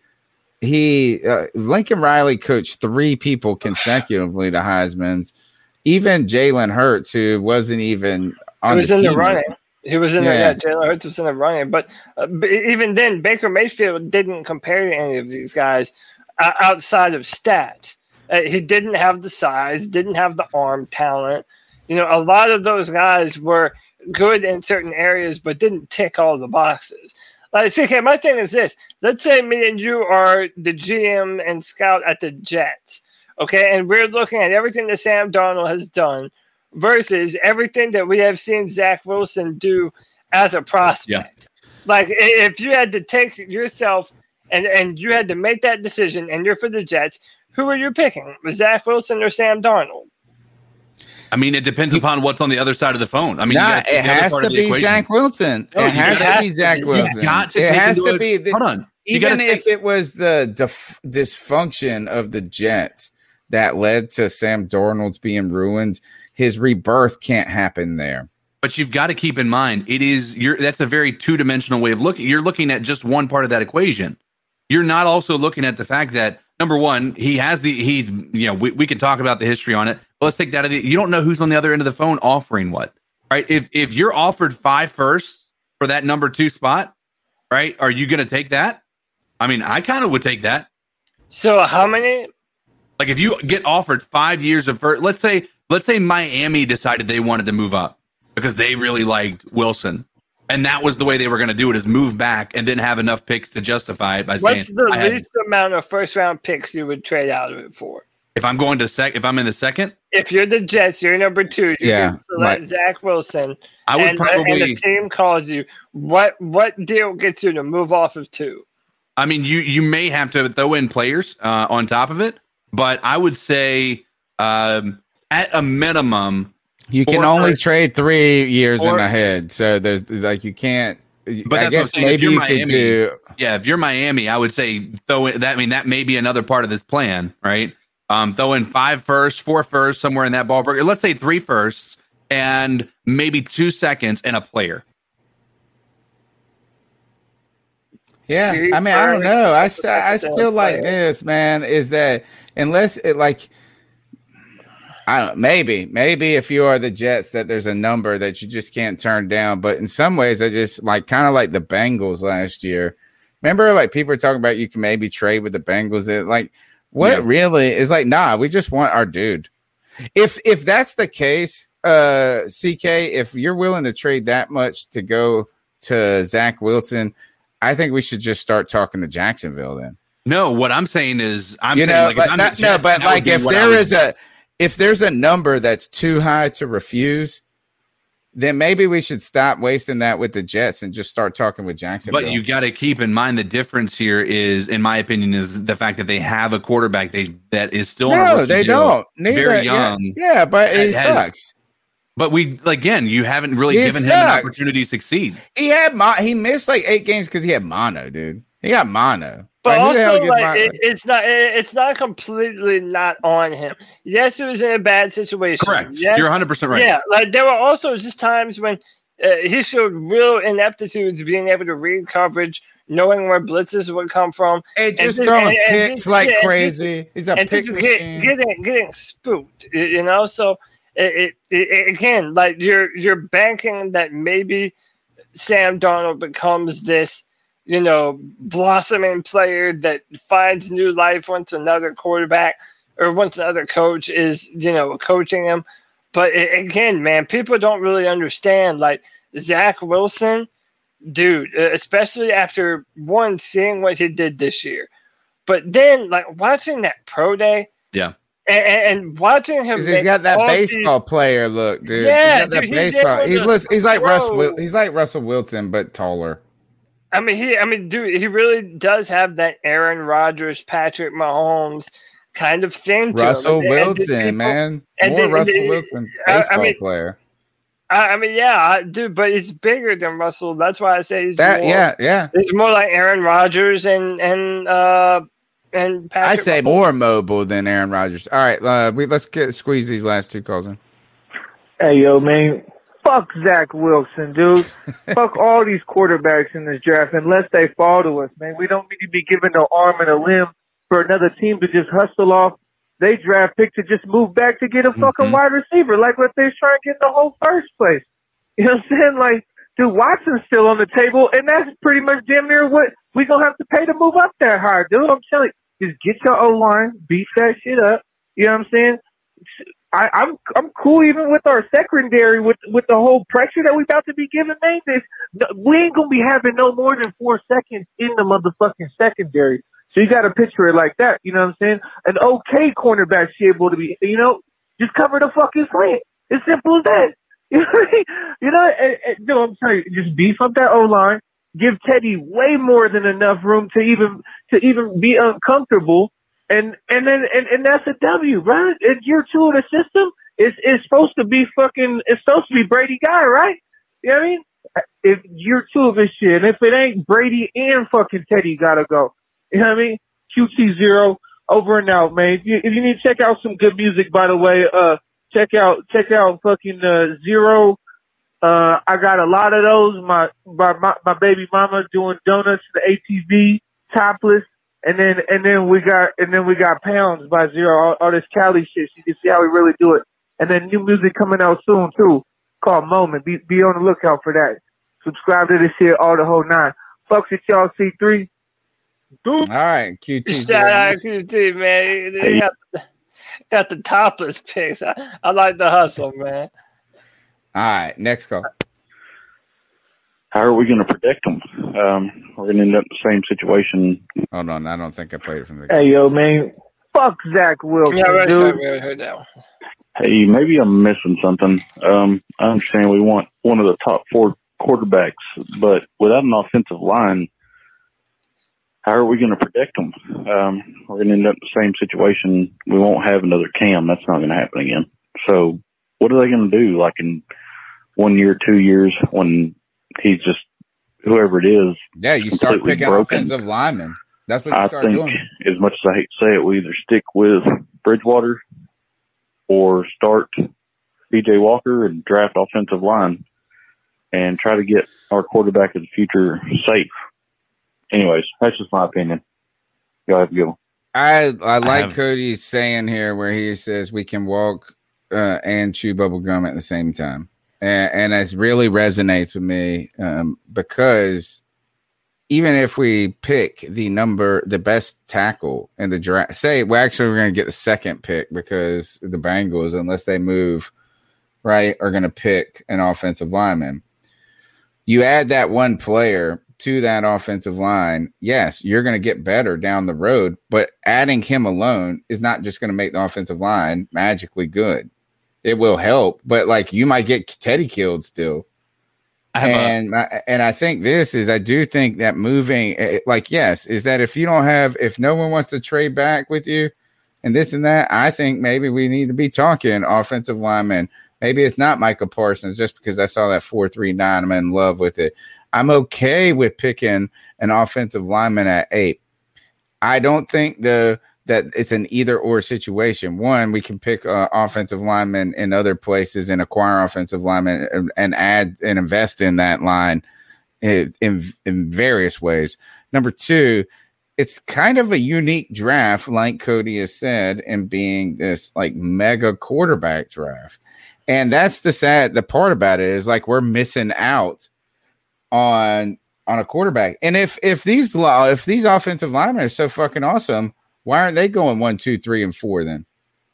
He uh, Lincoln Riley coached three people consecutively to Heisman's. Even Jalen Hurts, who wasn't even on
He was
the
in the
team.
running. He was in
Yeah.
the yeah. Jalen Hurts was in the running, but, uh, but even then, Baker Mayfield didn't compare to any of these guys uh, outside of stats. Uh, he didn't have the size, didn't have the arm talent. You know, a lot of those guys were good in certain areas, but didn't tick all the boxes. Like, C K, my thing is this: let's say me and you are the G M and scout at the Jets, okay, and we're looking at everything that Sam Darnold has done versus everything that we have seen Zach Wilson do as a prospect. Like, i- if you had to take yourself and, and you had to make that decision and you're for the Jets, who are you picking? Zach Wilson or Sam Darnold?
I mean, it depends upon what's on the other side of the phone. I mean, you
Nah,
gotta take
it
the other
has
part
to
of the
be
equation.
Zach Wilson.
No,
it
you
has
got-
to be Zach
you
Wilson.
got to
it
take
has
into
to
it-
be. The,
hold on. You
even
gotta
if
take-
it was the dif- dysfunction of the Jets that led to Sam Darnold's being ruined, his rebirth can't happen there.
But you've got to keep in mind, it is you're that's a very two-dimensional way of looking. You're looking at just one part of that equation. You're not also looking at the fact that number one, he has the he's you know we, we can talk about the history on it. But let's take that. You don't know who's on the other end of the phone offering what, right? If if you're offered five firsts for that number two spot, right? Are you going to take that? I mean, I kind of would take that.
So how many?
Like if you get offered five years of first, let's say let's say Miami decided they wanted to move up because they really liked Wilson, and that was the way they were going to do it: is move back and then have enough picks to justify it by
What's
saying,
the
I had-
least amount of first round picks you would trade out of it for?
if I'm going to sec, if I'm in the second,
If you're the Jets, you're number two. You
Yeah,
can select
right.
Zach Wilson.
I would
and, and
probably.
the team calls you. What what deal gets you to move off of two?
I mean, you you may have to throw in players uh, on top of it, but I would say um, at a minimum.
You can
Or
only
first-
trade three years
or-
in ahead, so there's like you can't.
But
I
that's what I'm
guess
saying, if
maybe
you're
you
Miami-
could do.
Yeah, if you're Miami, I would say throw in that. I mean, that may be another part of this plan, right? Um, throw in five firsts, four firsts, somewhere in that ballpark. Or let's say three firsts and maybe two seconds and a player.
Yeah,
Do you
I mean, I don't
burn
know. I
the
st- I
second
still like
player?
this, man. Is that unless it like, I don't maybe maybe if you are the Jets that there's a number that you just can't turn down. But in some ways, I just like kind of like the Bengals last year. Remember, like people were talking about you can maybe trade with the Bengals. It like what
Yeah.
really is like? Nah, we just want our dude. If if that's the case, uh, C K, if you're willing to trade that much to go to Zach Wilson, I think we should just start talking to Jacksonville then.
No, what I'm saying is, I'm
you
saying
know,
like,
but
if I'm
not,
the
no,
Jets,
but
that would
like
be
if
what I
there
would
is a if there's a number that's too high to refuse, then maybe we should stop wasting that with the Jets and just start talking with Jacksonville.
But you got to keep in mind the difference here is, in my opinion, is the fact that they have a quarterback they that is still on a
no,
rookie
they
deal,
don't. Neither,
very
yeah,
young.
Yeah, but it
has-
sucks.
But we again, you haven't really
It
given
sucks.
him an opportunity to succeed.
He had mo- he missed like eight games because he had mono, dude. He got mono.
But
Like, who the hell
also,
gets
like,
mono?
it, it's not it, it's not completely not on him. Yes, it was in a bad situation.
Correct.
Yes,
You're one hundred percent right.
Yeah, like there were also just times when uh, he showed real ineptitudes, being able to read coverage, knowing where blitzes would come from,
and just
and-
throwing
and- and
picks
just-
like
yeah, and
crazy.
just-
He's a
and
pick
just
machine.
get, getting getting spooked, y- you know. So it, it, it again, like you're you're banking that maybe Sam Darnold becomes this, you know, blossoming player that finds new life once another quarterback or once another coach is, you know, coaching him. But it, again, man, people don't really understand. Like Zach Wilson, dude, uh, especially after one seeing what he did this year, but then like watching that pro day,
Yeah.
and, and, and watching him.
He's
make
got that
all
baseball player look, dude.
Yeah,
he's got that
dude, he's
baseball.
able
He's,
to
lis- he's like Russ.
throw.
Wil- he's like Russell Wilson, but taller.
I mean, he. I mean, dude, he really does have that Aaron Rodgers, Patrick Mahomes kind of thing to
Russell
him. And- and did
Wilson,
people-
man.
and
More
did-
Russell
did-
Wilson,
I- I
baseball
mean-
player.
I, I mean, yeah, I- dude, but he's bigger than Russell. That's why I say he's
That
more,
yeah, yeah.
He's more like Aaron Rodgers and and uh and Patrick.
I say
Mahomes.
more mobile than Aaron Rodgers. All right, uh, we let's get squeeze these last two calls in.
Hey, yo, man. Fuck Zach Wilson, dude. Fuck all these quarterbacks in this draft unless they fall to us, man. We don't need to be given no arm and a limb for another team to just hustle off they draft pick to just move back to get a fucking
Mhm.
wide receiver, like what they're trying to get in the whole first place. You know what I'm saying? Like, dude, Watson's still on the table, and that's pretty much damn near what we gonna have to pay to move up that high, dude. I'm telling you, just get your O-line, beat that shit up. You know what I'm saying? I, I'm I'm cool even with our secondary with with the whole pressure that we about to be giving. Man, this we ain't gonna be having no more than four seconds in the motherfucking secondary. So you got to picture it like that. You know what I'm saying? An okay cornerback should be able to be, you know, just cover the fucking slant. It's simple as that. You know, what I mean? You know, and, and, no, I'm sorry. Just beef up that O line. Give Teddy way more than enough room to even to even be uncomfortable. And and then and, and that's a W, right? In year two of the system, it's it's supposed to be fucking. It's supposed to be Brady guy, right? You know what I mean? If year two of this shit, and if it ain't Brady and fucking Teddy, gotta go. You know what I mean? Q T zero over and out, man. If you, if you need to check out some good music, by the way, uh, check out check out fucking uh, Zero. Uh, I got a lot of those. My my my, my baby mama doing donuts in the A T V, topless. And then, and then we got, and then we got Pounds by Zero, all, all this Cali shit. You can see how we really do it. And then new music coming out soon too, called Moment. Be, be on the lookout for that. Subscribe to this shit, all the whole nine. Fucks with y'all, C three.
All right, Q T.
Shout out Q T, man. They got, got the topless pics. I, I like the hustle, man.
All right, next call.
How are we going to protect them? Um, we're going to end up in the same situation.
Hold on, I don't think I played it from the.
Hey, yo, man. Fuck Zach Wilson,
Yeah, right,
dude.
right, right, heard that one.
Hey, maybe I'm missing something. Um, I understand we want one of the top four quarterbacks, but without an offensive line, how are we going to protect them? Um, we're going to end up in the same situation. We won't have another Cam. That's not going to happen again. So what are they going to do? Like in one year, two years, when he's just whoever it is.
Yeah, you start
completely
picking
broken.
offensive linemen. That's what you
I
start
think,
doing.
as much as I hate to say it, we either stick with Bridgewater or start B J Walker and draft offensive line and try to get our quarterback of the future safe. Anyways, that's just my opinion. Y'all have a good one.
I I like
have-
Cody's saying here where he says we can walk uh, and chew bubble gum at the same time, and, and it really resonates with me um, because even if we pick the number, the best tackle in the draft, say well actually we're going to get the second pick because the Bengals, unless they move right, are going to pick an offensive lineman. You add that one player to that offensive line, yes, you're going to get better down the road, but adding him alone is not just going to make the offensive line magically good. It will help, but like you might get Teddy killed still. And a- and I think this is, I do think that moving, like, yes, is that if you don't have, if no one wants to trade back with you and this and that, I think maybe we need to be talking offensive linemen. Maybe it's not Micah Parsons just because I saw that four three nine. I'm in love with it. I'm okay with picking an offensive lineman at eight. I don't think the that it's an either or situation. One, we can pick uh, offensive linemen in other places and acquire offensive linemen and, and add and invest in that line in, in in various ways. Number two, it's kind of a unique draft, like Cody has said, in being this like mega quarterback draft. And that's the sad, the part about it is like we're missing out on on a quarterback. And if if these if these offensive linemen are so fucking awesome, why aren't they going one, two, three, and four then?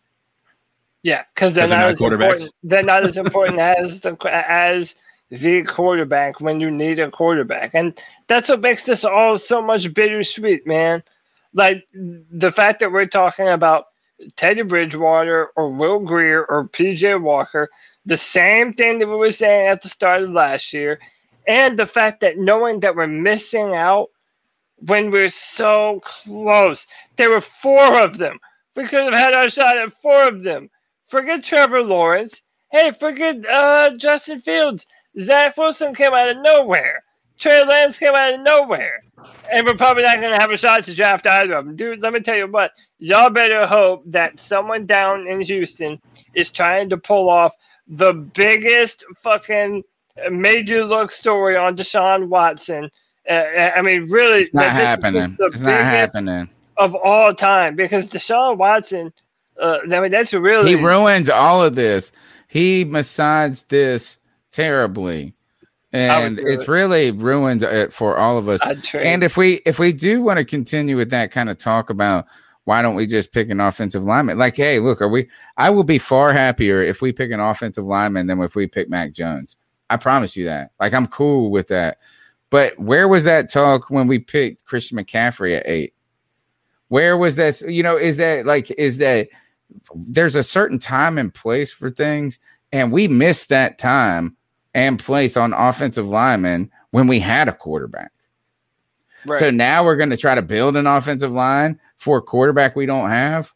Yeah, because they're, they're not as important. They're not as important as the as the quarterback when you need a quarterback, and that's what makes this all so much bittersweet, man. Like the fact that we're talking about Teddy Bridgewater or Will Grier or P J Walker, the same thing that we were saying at the start of last year, and the fact that knowing that we're missing out when we're so close. There were four of them. We could have had our shot at four of them. Forget Trevor Lawrence. Hey, forget uh, Justin Fields. Zach Wilson came out of nowhere. Trey Lance came out of nowhere. And we're probably not going to have a shot to draft either of them. Dude, let me tell you what. Y'all better hope that someone down in Houston is trying to pull off the biggest fucking made-you-look story on Deshaun Watson. Uh, I mean, really,
it's not happening. It's not happening
of all time because Deshaun Watson. Uh, I mean, that's really
he ruined all of this. He massaged this terribly, and it's it. really ruined it for all of us. And if we if we do want to continue with that kind of talk about why don't we just pick an offensive lineman? Like, hey, look, are we? I will be far happier if we pick an offensive lineman than if we pick Mac Jones. I promise you that. Like, I'm cool with that. But where was that talk when we picked Christian McCaffrey at eight? Where was that? You know, is that like, is that there's a certain time and place for things, and we missed that time and place on offensive linemen when we had a quarterback. Right. So now we're going to try to build an offensive line for a quarterback we don't have.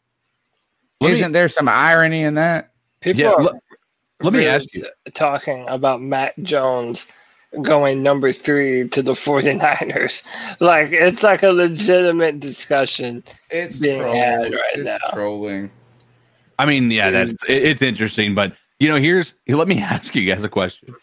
Let Isn't me, there some irony in that?
People yeah,
are
let,
let me ask you.
Talking about Matt Jones going number three to the 49ers. Like, it's like a legitimate discussion
it's
being
trolls.
had right
it's
now.
trolling.
I mean, yeah, that's, it, it's interesting, but, you know, here's, let me ask you guys a question.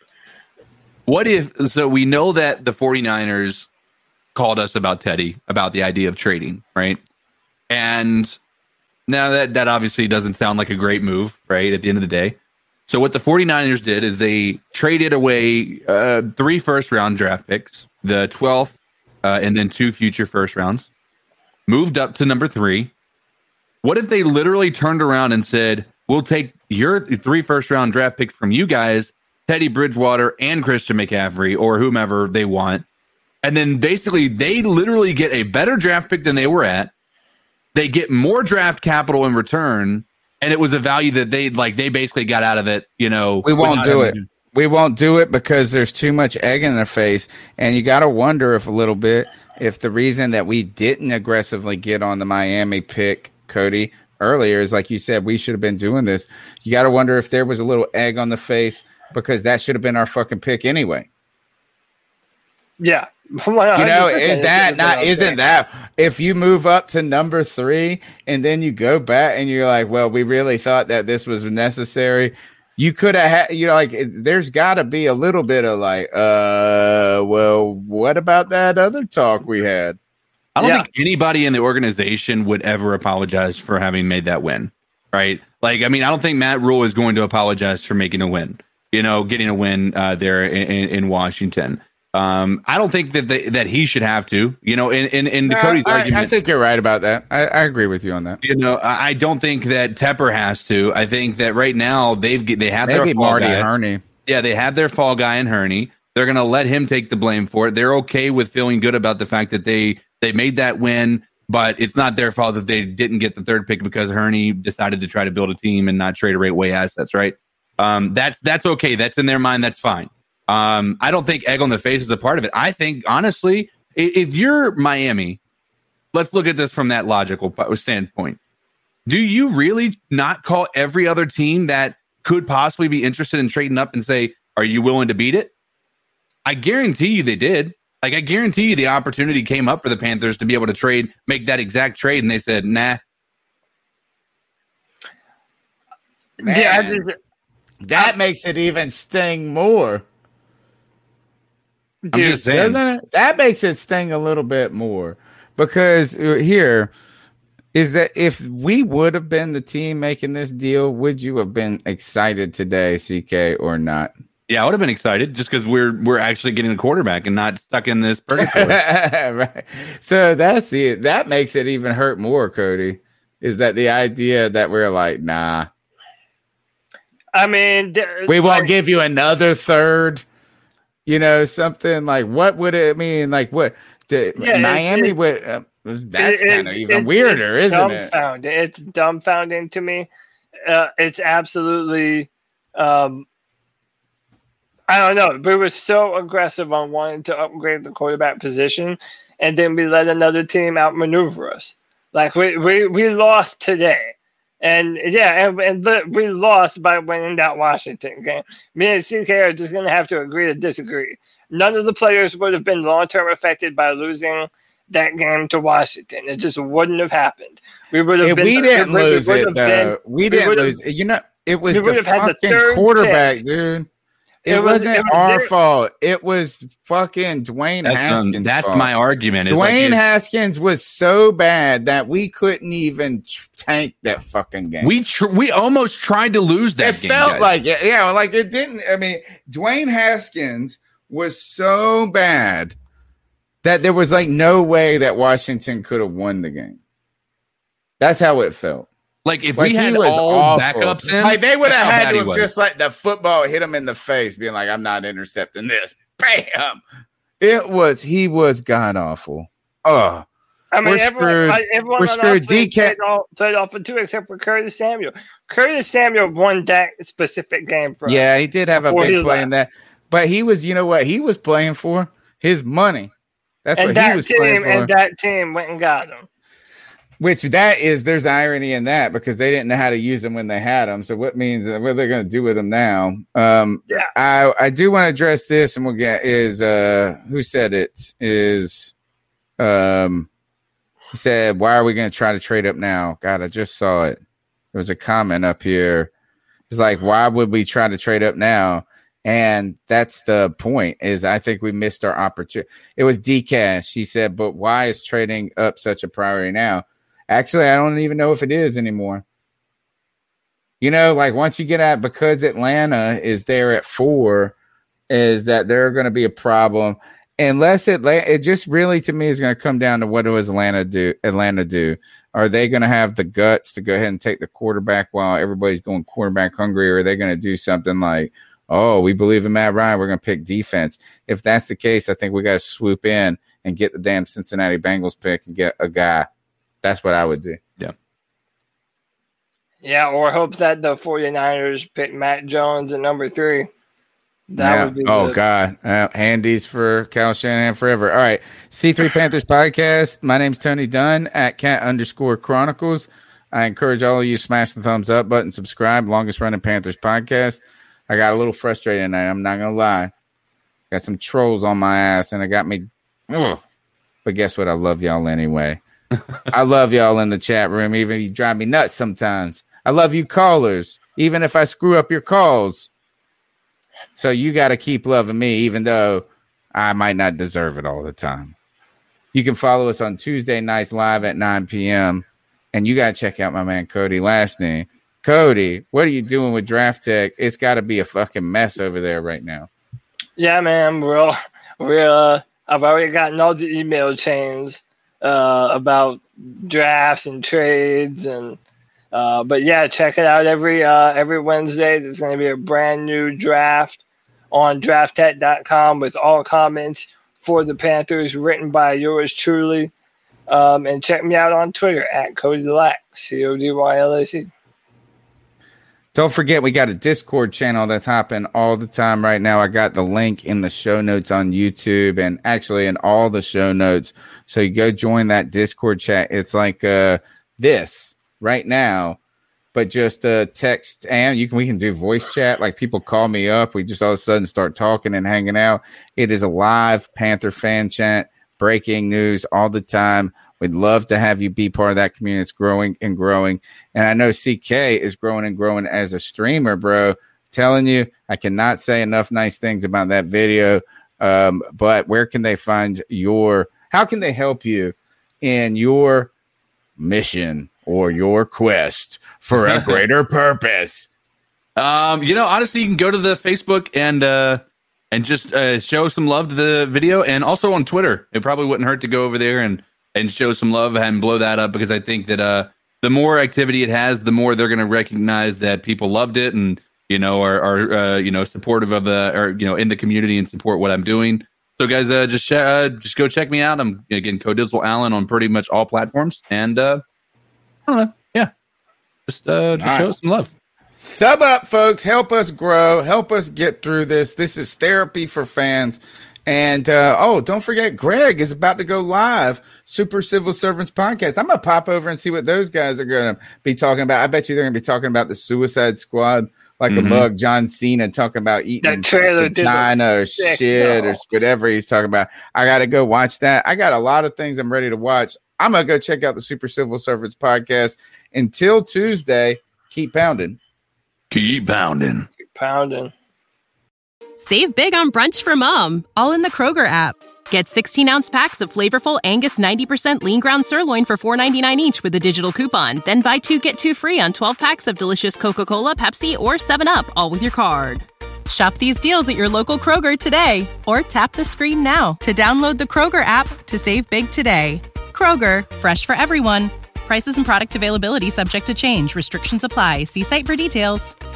What if, so we know that the 49ers called us about Teddy, about the idea of trading, right? And now that, that obviously doesn't sound like a great move, right, at the end of the day. So what the 49ers did is they traded away uh, three first-round draft picks, the twelfth, uh, and then two future first rounds, moved up to number three. What if they literally turned around and said, we'll take your three first-round draft picks from you guys, Teddy Bridgewater and Christian McCaffrey, or whomever they want, and then basically they literally get a better draft pick than they were at. They get more draft capital in return, and it was a value that they like. They basically got out of it. You know,
we won't do it. We won't do it because there's too much egg in their face, and you got to wonder if a little bit if the reason that we didn't aggressively get on the Miami pick, Cody, earlier is like you said, we should have been doing this. You got to wonder if there was a little egg on the face because that should have been our fucking pick anyway.
Yeah.
You know, is that not, isn't that, if you move up to number three and then you go back and you're like, well, we really thought that this was necessary. You could have had, you know, like, there's got to be a little bit of like, uh, well, what about that other talk we had?
I don't
Yeah.
think anybody in the organization would ever apologize for having made that win, right? Like, I mean, I don't think Matt Rule is going to apologize for making a win, you know, getting a win uh, there in, in, in Washington. Um, I don't think that they, that he should have to, you know, in, in, in
No,
Cody's
I,
argument.
I think you're right about that. I, I agree with you on that.
You know, I I don't think that Tepper has to. I think that right now they've they have
Maybe
their fall
Marty
guy.
Herney.
Yeah, they have their fall guy in Herney. They're going to let him take the blame for it. They're okay with feeling good about the fact that they they made that win, but it's not their fault that they didn't get the third pick because Hurney decided to try to build a team and not trade away assets, right? Um, that's that's okay. That's in their mind. That's fine. Um, I don't think egg on the face is a part of it. I think, honestly, if you're Miami, let's look at this from that logical standpoint. Do you really not call every other team that could possibly be interested in trading up and say, are you willing to beat it? I guarantee you they did. Like, I guarantee you the opportunity came up for the Panthers to be able to trade, make that exact trade, and they said, nah.
Man, yeah, I just, that I, makes it even sting more.
Dude, I'm just saying.
Doesn't it? That makes it sting a little bit more. Because here is that if we would have been the team making this deal, would you have been excited today, C K, or not?
Yeah, I would have been excited just because we're we're actually getting a quarterback and not stuck in this purgatory.
Right. So that's the that makes it even hurt more, Cody. Is that the idea that we're like, nah.
I mean,
we won't like, give you another third. You know, something like what would it mean? Like what? The, yeah, Miami it's, would. Uh, that's kind of even it's, weirder,
it's
isn't it?
It's dumbfounding to me. Uh, it's absolutely. Um, I don't know. We were so aggressive on wanting to upgrade the quarterback position, and then we let another team outmaneuver us. Like we we, we lost today. And yeah, and, and we lost by winning that Washington game. Me and C K are just going to have to agree to disagree. None of the players would have been long-term affected by losing that game to Washington. It just wouldn't have happened. We would have.
If
been.
We didn't
we
lose it though. Been, we didn't we lose it. You know, it was the fucking the quarterback, pick. dude. It, it wasn't was, it was our their- fault. It was fucking Dwayne
that's
Haskins.
Um, that's
fault.
my argument.
Dwayne
like
Haskins was so bad that we couldn't even tr- tank that fucking game.
We tr- we almost tried to lose that
it
game.
It felt
guys.
like it. Yeah, like it didn't. I mean, Dwayne Haskins was so bad that there was like no way that Washington could have won the game. That's how it felt.
Like if
like
we had
was
all
awful.
backups in,
like they would have had to have just let the football hit him in the face, being like, "I'm not intercepting this." Bam! It was he was god awful. Oh,
I mean,
we're
everyone,
screwed.
everyone
we're screwed. D K
played off of two, except for Curtis Samuel. Curtis Samuel won that specific game for us.
Yeah, he did have a big play left. in that, but he was, you know what, he was playing for his money. That's
and
what
that
he was
team,
playing for.
And that team went and got him.
Which that is, there's irony in that because they didn't know how to use them when they had them. So what means what are they going to do with them now? Um,
yeah,
I I do want to address this, and we'll get is uh who said it is um he said why are we going to try to trade up now? God, I just saw it. There was a comment up here. It's like why would we try to trade up now? And that's the point. Is I think we missed our opportunity. It was D-Cash. He said, but why is trading up such a priority now? Actually, I don't even know if it is anymore. You know, like once you get out, because Atlanta is there at four, is that they're going to be a problem. Unless Atlanta, it just really to me is going to come down to what does Atlanta do? Atlanta do? Are they going to have the guts to go ahead and take the quarterback while everybody's going quarterback hungry? Or are they going to do something like, oh, we believe in Matt Ryan, we're going to pick defense? If that's the case, I think we got to swoop in and get the damn Cincinnati Bengals pick and get a guy. That's what I would do.
Yeah.
Yeah, or hope that the 49ers pick Matt Jones at number three. That
yeah.
would be
Oh,
good.
God. Uh, handies for Kyle Shanahan forever. All right. C three Panthers Podcast. My name's Tony Dunn at cat underscore chronicles. I encourage all of you to smash the thumbs up button, subscribe. Longest running Panthers podcast. I got a little frustrated tonight. I'm not going to lie. Got some trolls on my ass, and it got me. Ugh. But guess what? I love y'all anyway. I love y'all in the chat room, even if you drive me nuts sometimes. I love you callers, even if I screw up your calls. So you got to keep loving me, even though I might not deserve it all the time. You can follow us on Tuesday nights live at nine p.m. And you got to check out my man Cody Lastney. Cody, what are you doing with Draft Tech? It's got to be a fucking mess over there right now.
Yeah, man. We're all, we're, uh, I've already gotten all the email chains uh, about drafts and trades. and uh, But, yeah, check it out every uh, every Wednesday. There's going to be a brand new draft on draft tat dot com with all comments for the Panthers written by yours truly. Um, and check me out on Twitter at Cody Lack, C O D Y L A C.
Don't forget, we got a Discord channel that's hopping all the time right now. I got the link in the show notes on YouTube and actually in all the show notes. So you go join that Discord chat. It's like uh, this right now, but just uh, text, and you can we can do voice chat. Like people call me up. We just all of a sudden start talking and hanging out. It is a live Panther fan chat, breaking news all the time. We'd love to have you be part of that community. It's growing and growing. And I know C K is growing and growing as a streamer, bro. Telling you, I cannot say enough nice things about that video. Um, but where can they find your, how can they help you in your mission or your quest for a greater purpose?
Um, you know, honestly, you can go to the Facebook and, uh, and just uh, show some love to the video, and also on Twitter. It probably wouldn't hurt to go over there and and show some love and blow that up, because I think that uh, the more activity it has, the more they're going to recognize that people loved it and, you know, are, are uh, you know, supportive of the, or, you know, in the community and support what I'm doing. So guys, uh, just, sh- uh, just go check me out. I'm again, Codizzle Allen on pretty much all platforms. And uh, I don't know. Yeah. Just, uh, just show
right.
us some love.
Sub up, folks. Help us grow. Help us get through this. This is therapy for fans. And, uh, oh, don't forget, Greg is about to go live. Super Civil Servants Podcast. I'm going to pop over and see what those guys are going to be talking about. I bet you they're going to be talking about the Suicide Squad like mm-hmm. a mug. John Cena talking about eating vagina or
sick,
shit
no.
or whatever he's talking about. I got to go watch that. I got a lot of things I'm ready to watch. I'm going to go check out the Super Civil Servants Podcast. Until Tuesday, keep pounding.
Keep pounding.
Keep pounding.
Save big on brunch for mom, all in the Kroger app. Get sixteen-ounce packs of flavorful Angus ninety percent lean ground sirloin for four ninety-nine each with a digital coupon. Then buy two, get two free on twelve packs of delicious Coca-Cola, Pepsi, or seven up, all with your card. Shop these deals at your local Kroger today, or tap the screen now to download the Kroger app to save big today. Kroger, fresh for everyone. Prices and product availability subject to change. Restrictions apply. See site for details.